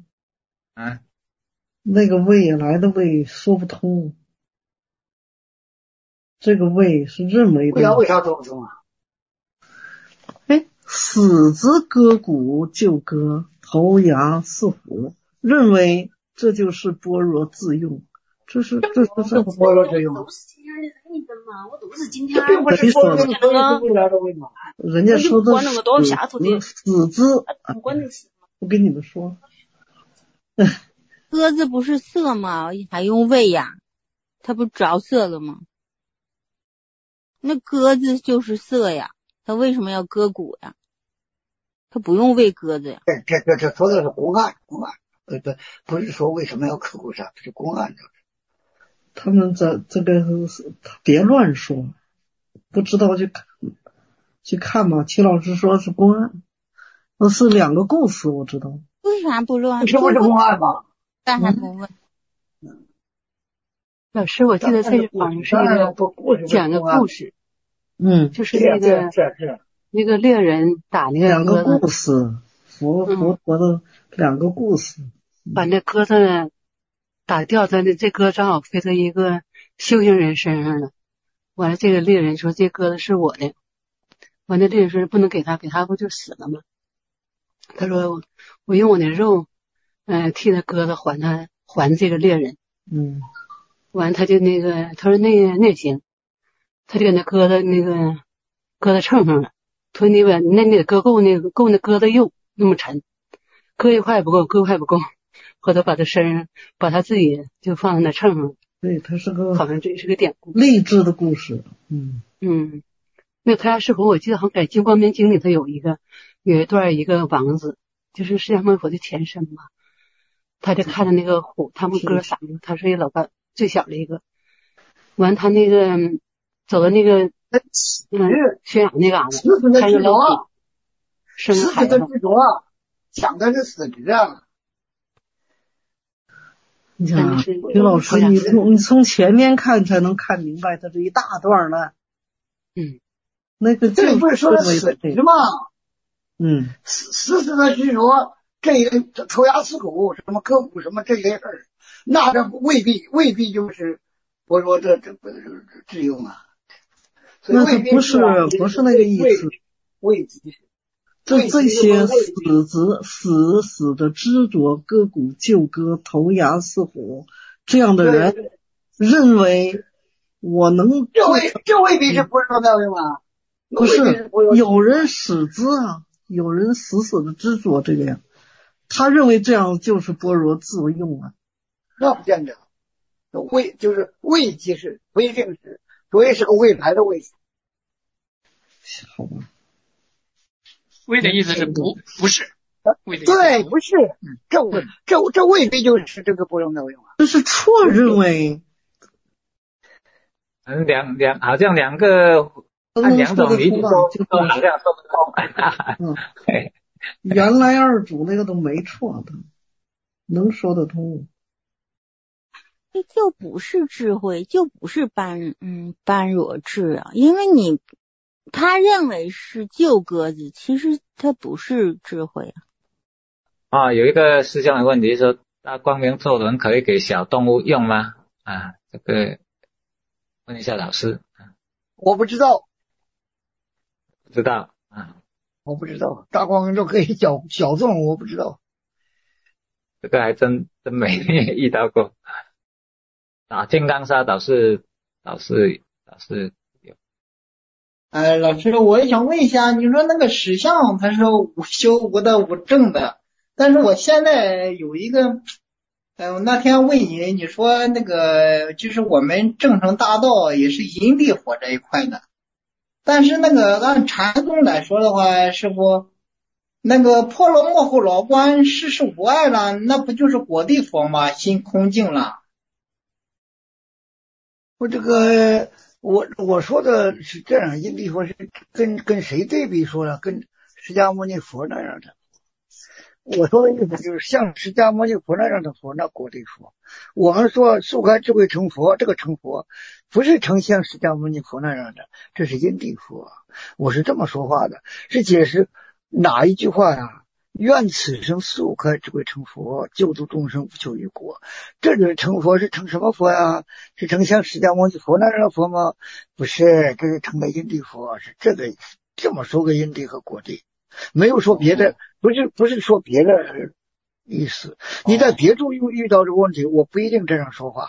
那个未来的未说不通。这个未是认为的。 为啥说不通啊？ 死之歌鼓救歌，头牙似虎，认为这就是般若自用，这是般若自用。 都是今天的人的嘛，我都是今天。 并不是说的未来的未嘛。 人家说的死之，我跟你们说， 鸽子不是色吗？还用味呀？它不着色了吗？那鸽子就是色呀。他为什么要割骨呀？他不用喂鸽子呀。 这说的是公案，不是说为什么要割骨啥，是公案。 他们这个别乱说，不知道去看嘛。齐老师说是公案，那是两个故事，我知道。 为啥不乱？ 这不是公案吗？ 干啥不问？ 老师，我记得这个好像是一个讲的故事。就是那个猎人打那个两个故事，佛的两个故事， 把那鸽子打掉在这鸽正好飞到一个修行人身上了。完了，这个猎人说这鸽子是我的，完了猎人说不能给他不就死了吗？他说我用我的肉，替他鸽子还这个猎人。完了他就他说那行。他就给那鸽子秤上了，说你得搁够那鸽子肉那么沉，搁一块不够，搁一块不够，回头把他身上把他自己就放在那秤上。 对，他是个好像这是个典故， 励志的故事。 那他是否我记得好像在《金光明经》里头有一段一个王子，就是释迦牟尼佛的前身嘛，他就看着那个虎，他们哥仨嘛，他是一老大最小的一个，完他那个。走到那个宣扬那嘎子，看着老虎生孩子， 讲的是死值啊！ 你想，于老师，你从前面看才能看明白，他这一大段呢。那个这不是说死值吗？死的是说这个头牙刺骨什么割骨什么这类事儿，那这未必就是我说这自用啊。 那他不是那个意思。这些死的执着割骨救歌头牙似虎这样的人，认为我能这未必是不是说妙用啊？ 不是，有人死之啊，有人死的执着这个样，他认为这样就是般若自用啊。 那不见得，就是未即是不一定是。所以是个未来的未， 好吧？ 未的意思是不是？ 对，不是。这未必就是这个不用妙用啊。 这是错认为。 好像两个按两种理解都好像说不通。 原来二主那个都没错的，能说得通。 这就不是智慧，就不是般若智啊！因为你他认为是救鸽子，其实它不是智慧啊。有一个师兄的问题说，大光明咒轮可以给小动物用吗？这个问一下老师。 我不知道。 不知道我不知道，大光明咒可以小动物，我不知道。 这个还真没遇到过。打金刚砂倒是有。 老师，我也想问一下，你说那个实相它是无修无的无证的，但是我现在有一个，那天问你，你说那个就是我们正成大道也是因地佛这一块的，但是那个按禅宗来说的话，师傅，那个破了幕后老观，世事无碍了，那不就是果地佛吗？心空净了。 我说的是这样，因地佛是跟谁对比说了？跟释迦牟尼佛那样的。我说的意思就是像释迦牟尼佛那样的佛，那果地佛。我们说速开智慧成佛，这个成佛不是成像释迦牟尼佛那样的，这是因地佛。我是这么说话的，是解释哪一句话呀？愿此生速开智慧成佛，救度众生不求于果。这就是成佛，是成什么佛呀？是成像释迦牟尼佛那样的佛吗？不是，这是成的因地佛，是这个这么说个因地和果地，没有说别的，不是说别的意思。你在别处遇到这个问题，我不一定这样说话。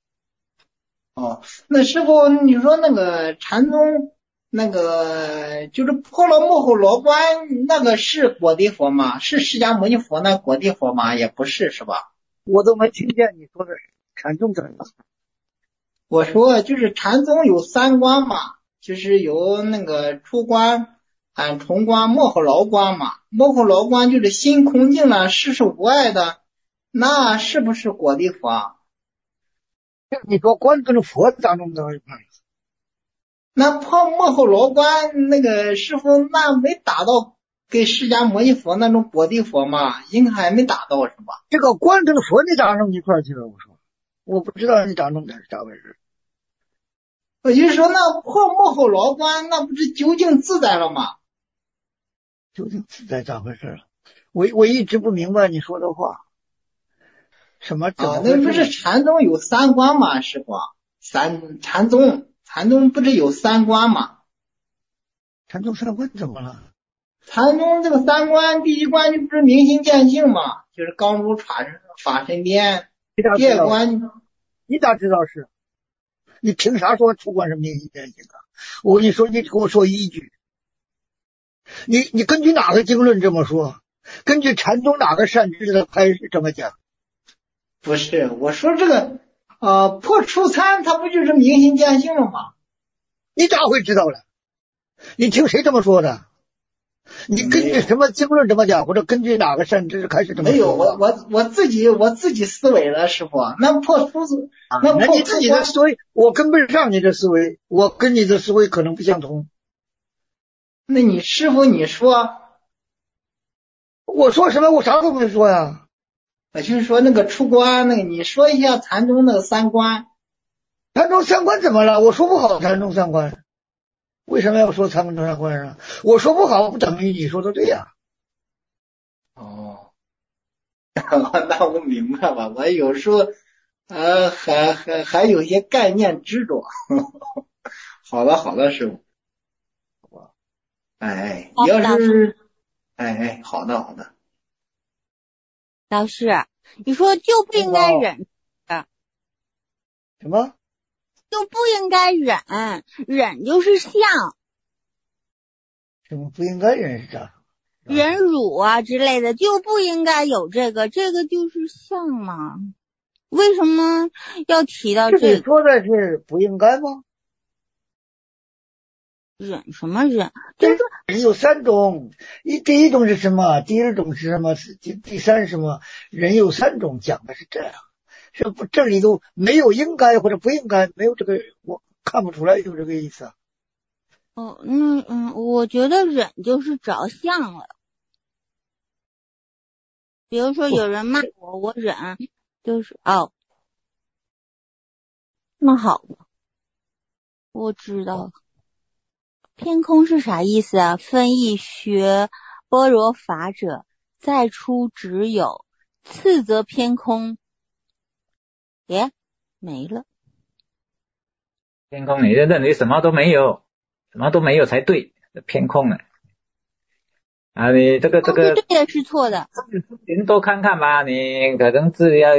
那师傅，你说那个禅宗那个就是破了幕后罗关，那个是果地佛吗？是释迦牟尼佛那果地佛吗？也不是，是吧？ 我都没听见你说的禅宗怎么样。 我说就是禅宗有三关嘛，就是有那个出关、重关、幕后牢关嘛。幕后牢关就是心空净了，世事无碍的，那是不是果地佛？ 你说关跟佛当中的一块。 那破幕后牢关那个师傅，那没达到给释迦牟尼佛那种果地佛嘛，应该还没达到是吧？ 这个关跟佛你打弄一块去了，我说我不知道你打弄的是咋回事。 我就说那破幕后牢关，那不是究竟自在了吗？ 究竟自在咋回事？我一直不明白你说的话。什么？ 那不是禅宗有三关吗？师傅，禅宗不是有三关吗？ 禅宗三关怎么了？ 禅宗这个三关，第一关就不是明心见性嘛，就是刚入法身边。第二关， 你咋知道是？你凭啥说出关是明心见性啊？我跟你说，你给我说依据。你根据哪个经论这么说？根据禅宗哪个善知的开始这么讲？ 不是，我说这个破初参，它不就是明心见性了吗？ 你咋会知道了？你听谁这么说的？你根据什么经论这么讲，或者根据哪个善知开始这么说？ 没有，我自己思维了，师傅。那破初那你自己的思维，我跟不上你的思维，我跟你的思维可能不相同。 那你师傅你说， 我说什么？我啥都没说呀。 我就是说那个出关那个，你说一下禅宗那个三关。 禅宗三关怎么了？我说不好禅宗三关，为什么要说禅宗三关呢？我说不好不等于你说的对呀。 那我明白了，我有时候还有一些概念执着。好了，师傅。要是好的。 老师，你说就不应该忍的， 什么？ 就不应该忍，忍就是像。 什么不应该忍是啥？ 忍辱啊之类的，就不应该有这个就是像嘛。为什么要提到这个？ 你说的是不应该吗？ 忍什么忍？ 就是人有三种，第一种是什么？第二种是什么？第三是什么？人有三种，讲的是这样，是不？这里头没有应该或者不应该，没有这个，我看不出来有这个意思。 我觉得忍就是着相了。比如说有人骂我，我忍，就是那好吧，我知道了。 偏空是啥意思啊？分译学般若法者，再出只有，次则偏空。耶，没了。 偏空，你就认为什么都没有，什么都没有才对，偏空了。啊，你这个是对的，是错的。 您多看看吧，你可能是要，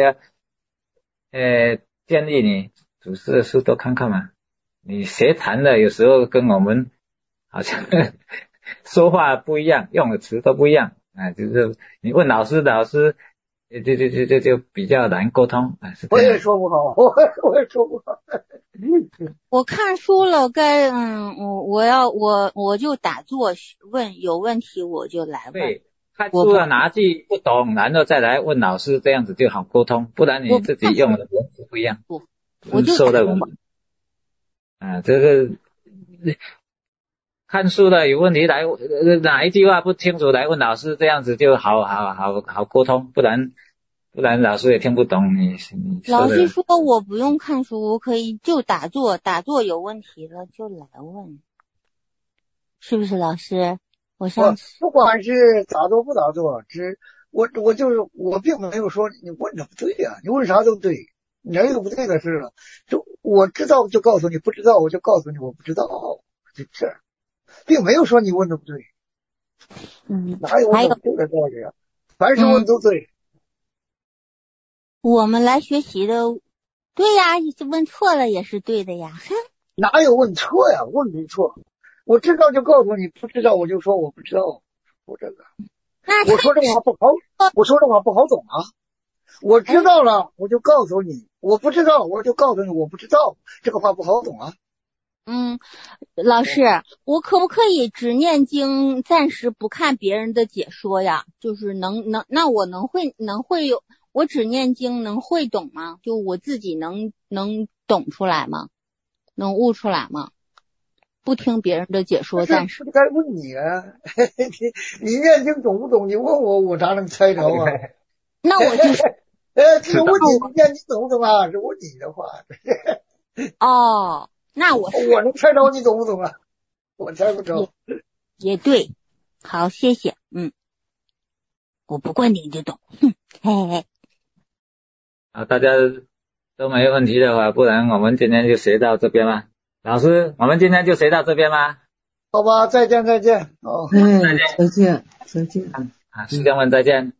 建议你祖师的书多看看嘛。你学禅的有时候跟我们好像说话不一样，用的词都不一样啊，就是你问老师就比较难沟通啊。 我也说不好，我也说不好。 我看书了，我就打坐问，有问题我就来问。 对，看书了哪句不懂，然后再来问老师，这样子就好沟通，不然你自己用的文字不一样， 我就说的文字啊，这个看书的有问题来哪一句话不清楚来问老师，这样子就好沟通，不然老师也听不懂你说的。 老师说我不用看书，我可以就打坐有问题了就来问，是不是老师？我上次不管是打坐不打坐，我并没有说你问的不对呀，你问啥都对，哪有不对的事了？就我知道就告诉你，不知道我就告诉你我不知道，就这样，并没有说你问的不对。哪有问的不对的道理啊？凡是问都对。 我们来学习的，对呀，问错了也是对的呀。 哪有问错呀？问没错，我知道就告诉你，不知道我就说我不知道。我这个，我说这话不好懂啊。我知道了，我就告诉你；我不知道，我就告诉你我不知道。这个话不好懂啊。 老师，我可不可以只念经，暂时不看别人的解说呀？就是那我能会有。我只念经能会懂吗？就我自己能懂出来吗？能悟出来吗？不听别人的解说，暂时不该问你啊！你念经懂不懂？你问我咋能猜着啊？ 那我就是这个问你念经懂不懂啊？是问你的话。 哦，那我能猜着你懂不懂啊？我猜不着。 也对，好，谢谢。我不问你就懂。嘿嘿。 好，大家都没问题的话，不然我们今天就学到这边吧。老师，我们今天就学到这边吗？ 好吧，再见。 再见。 师兄们再见。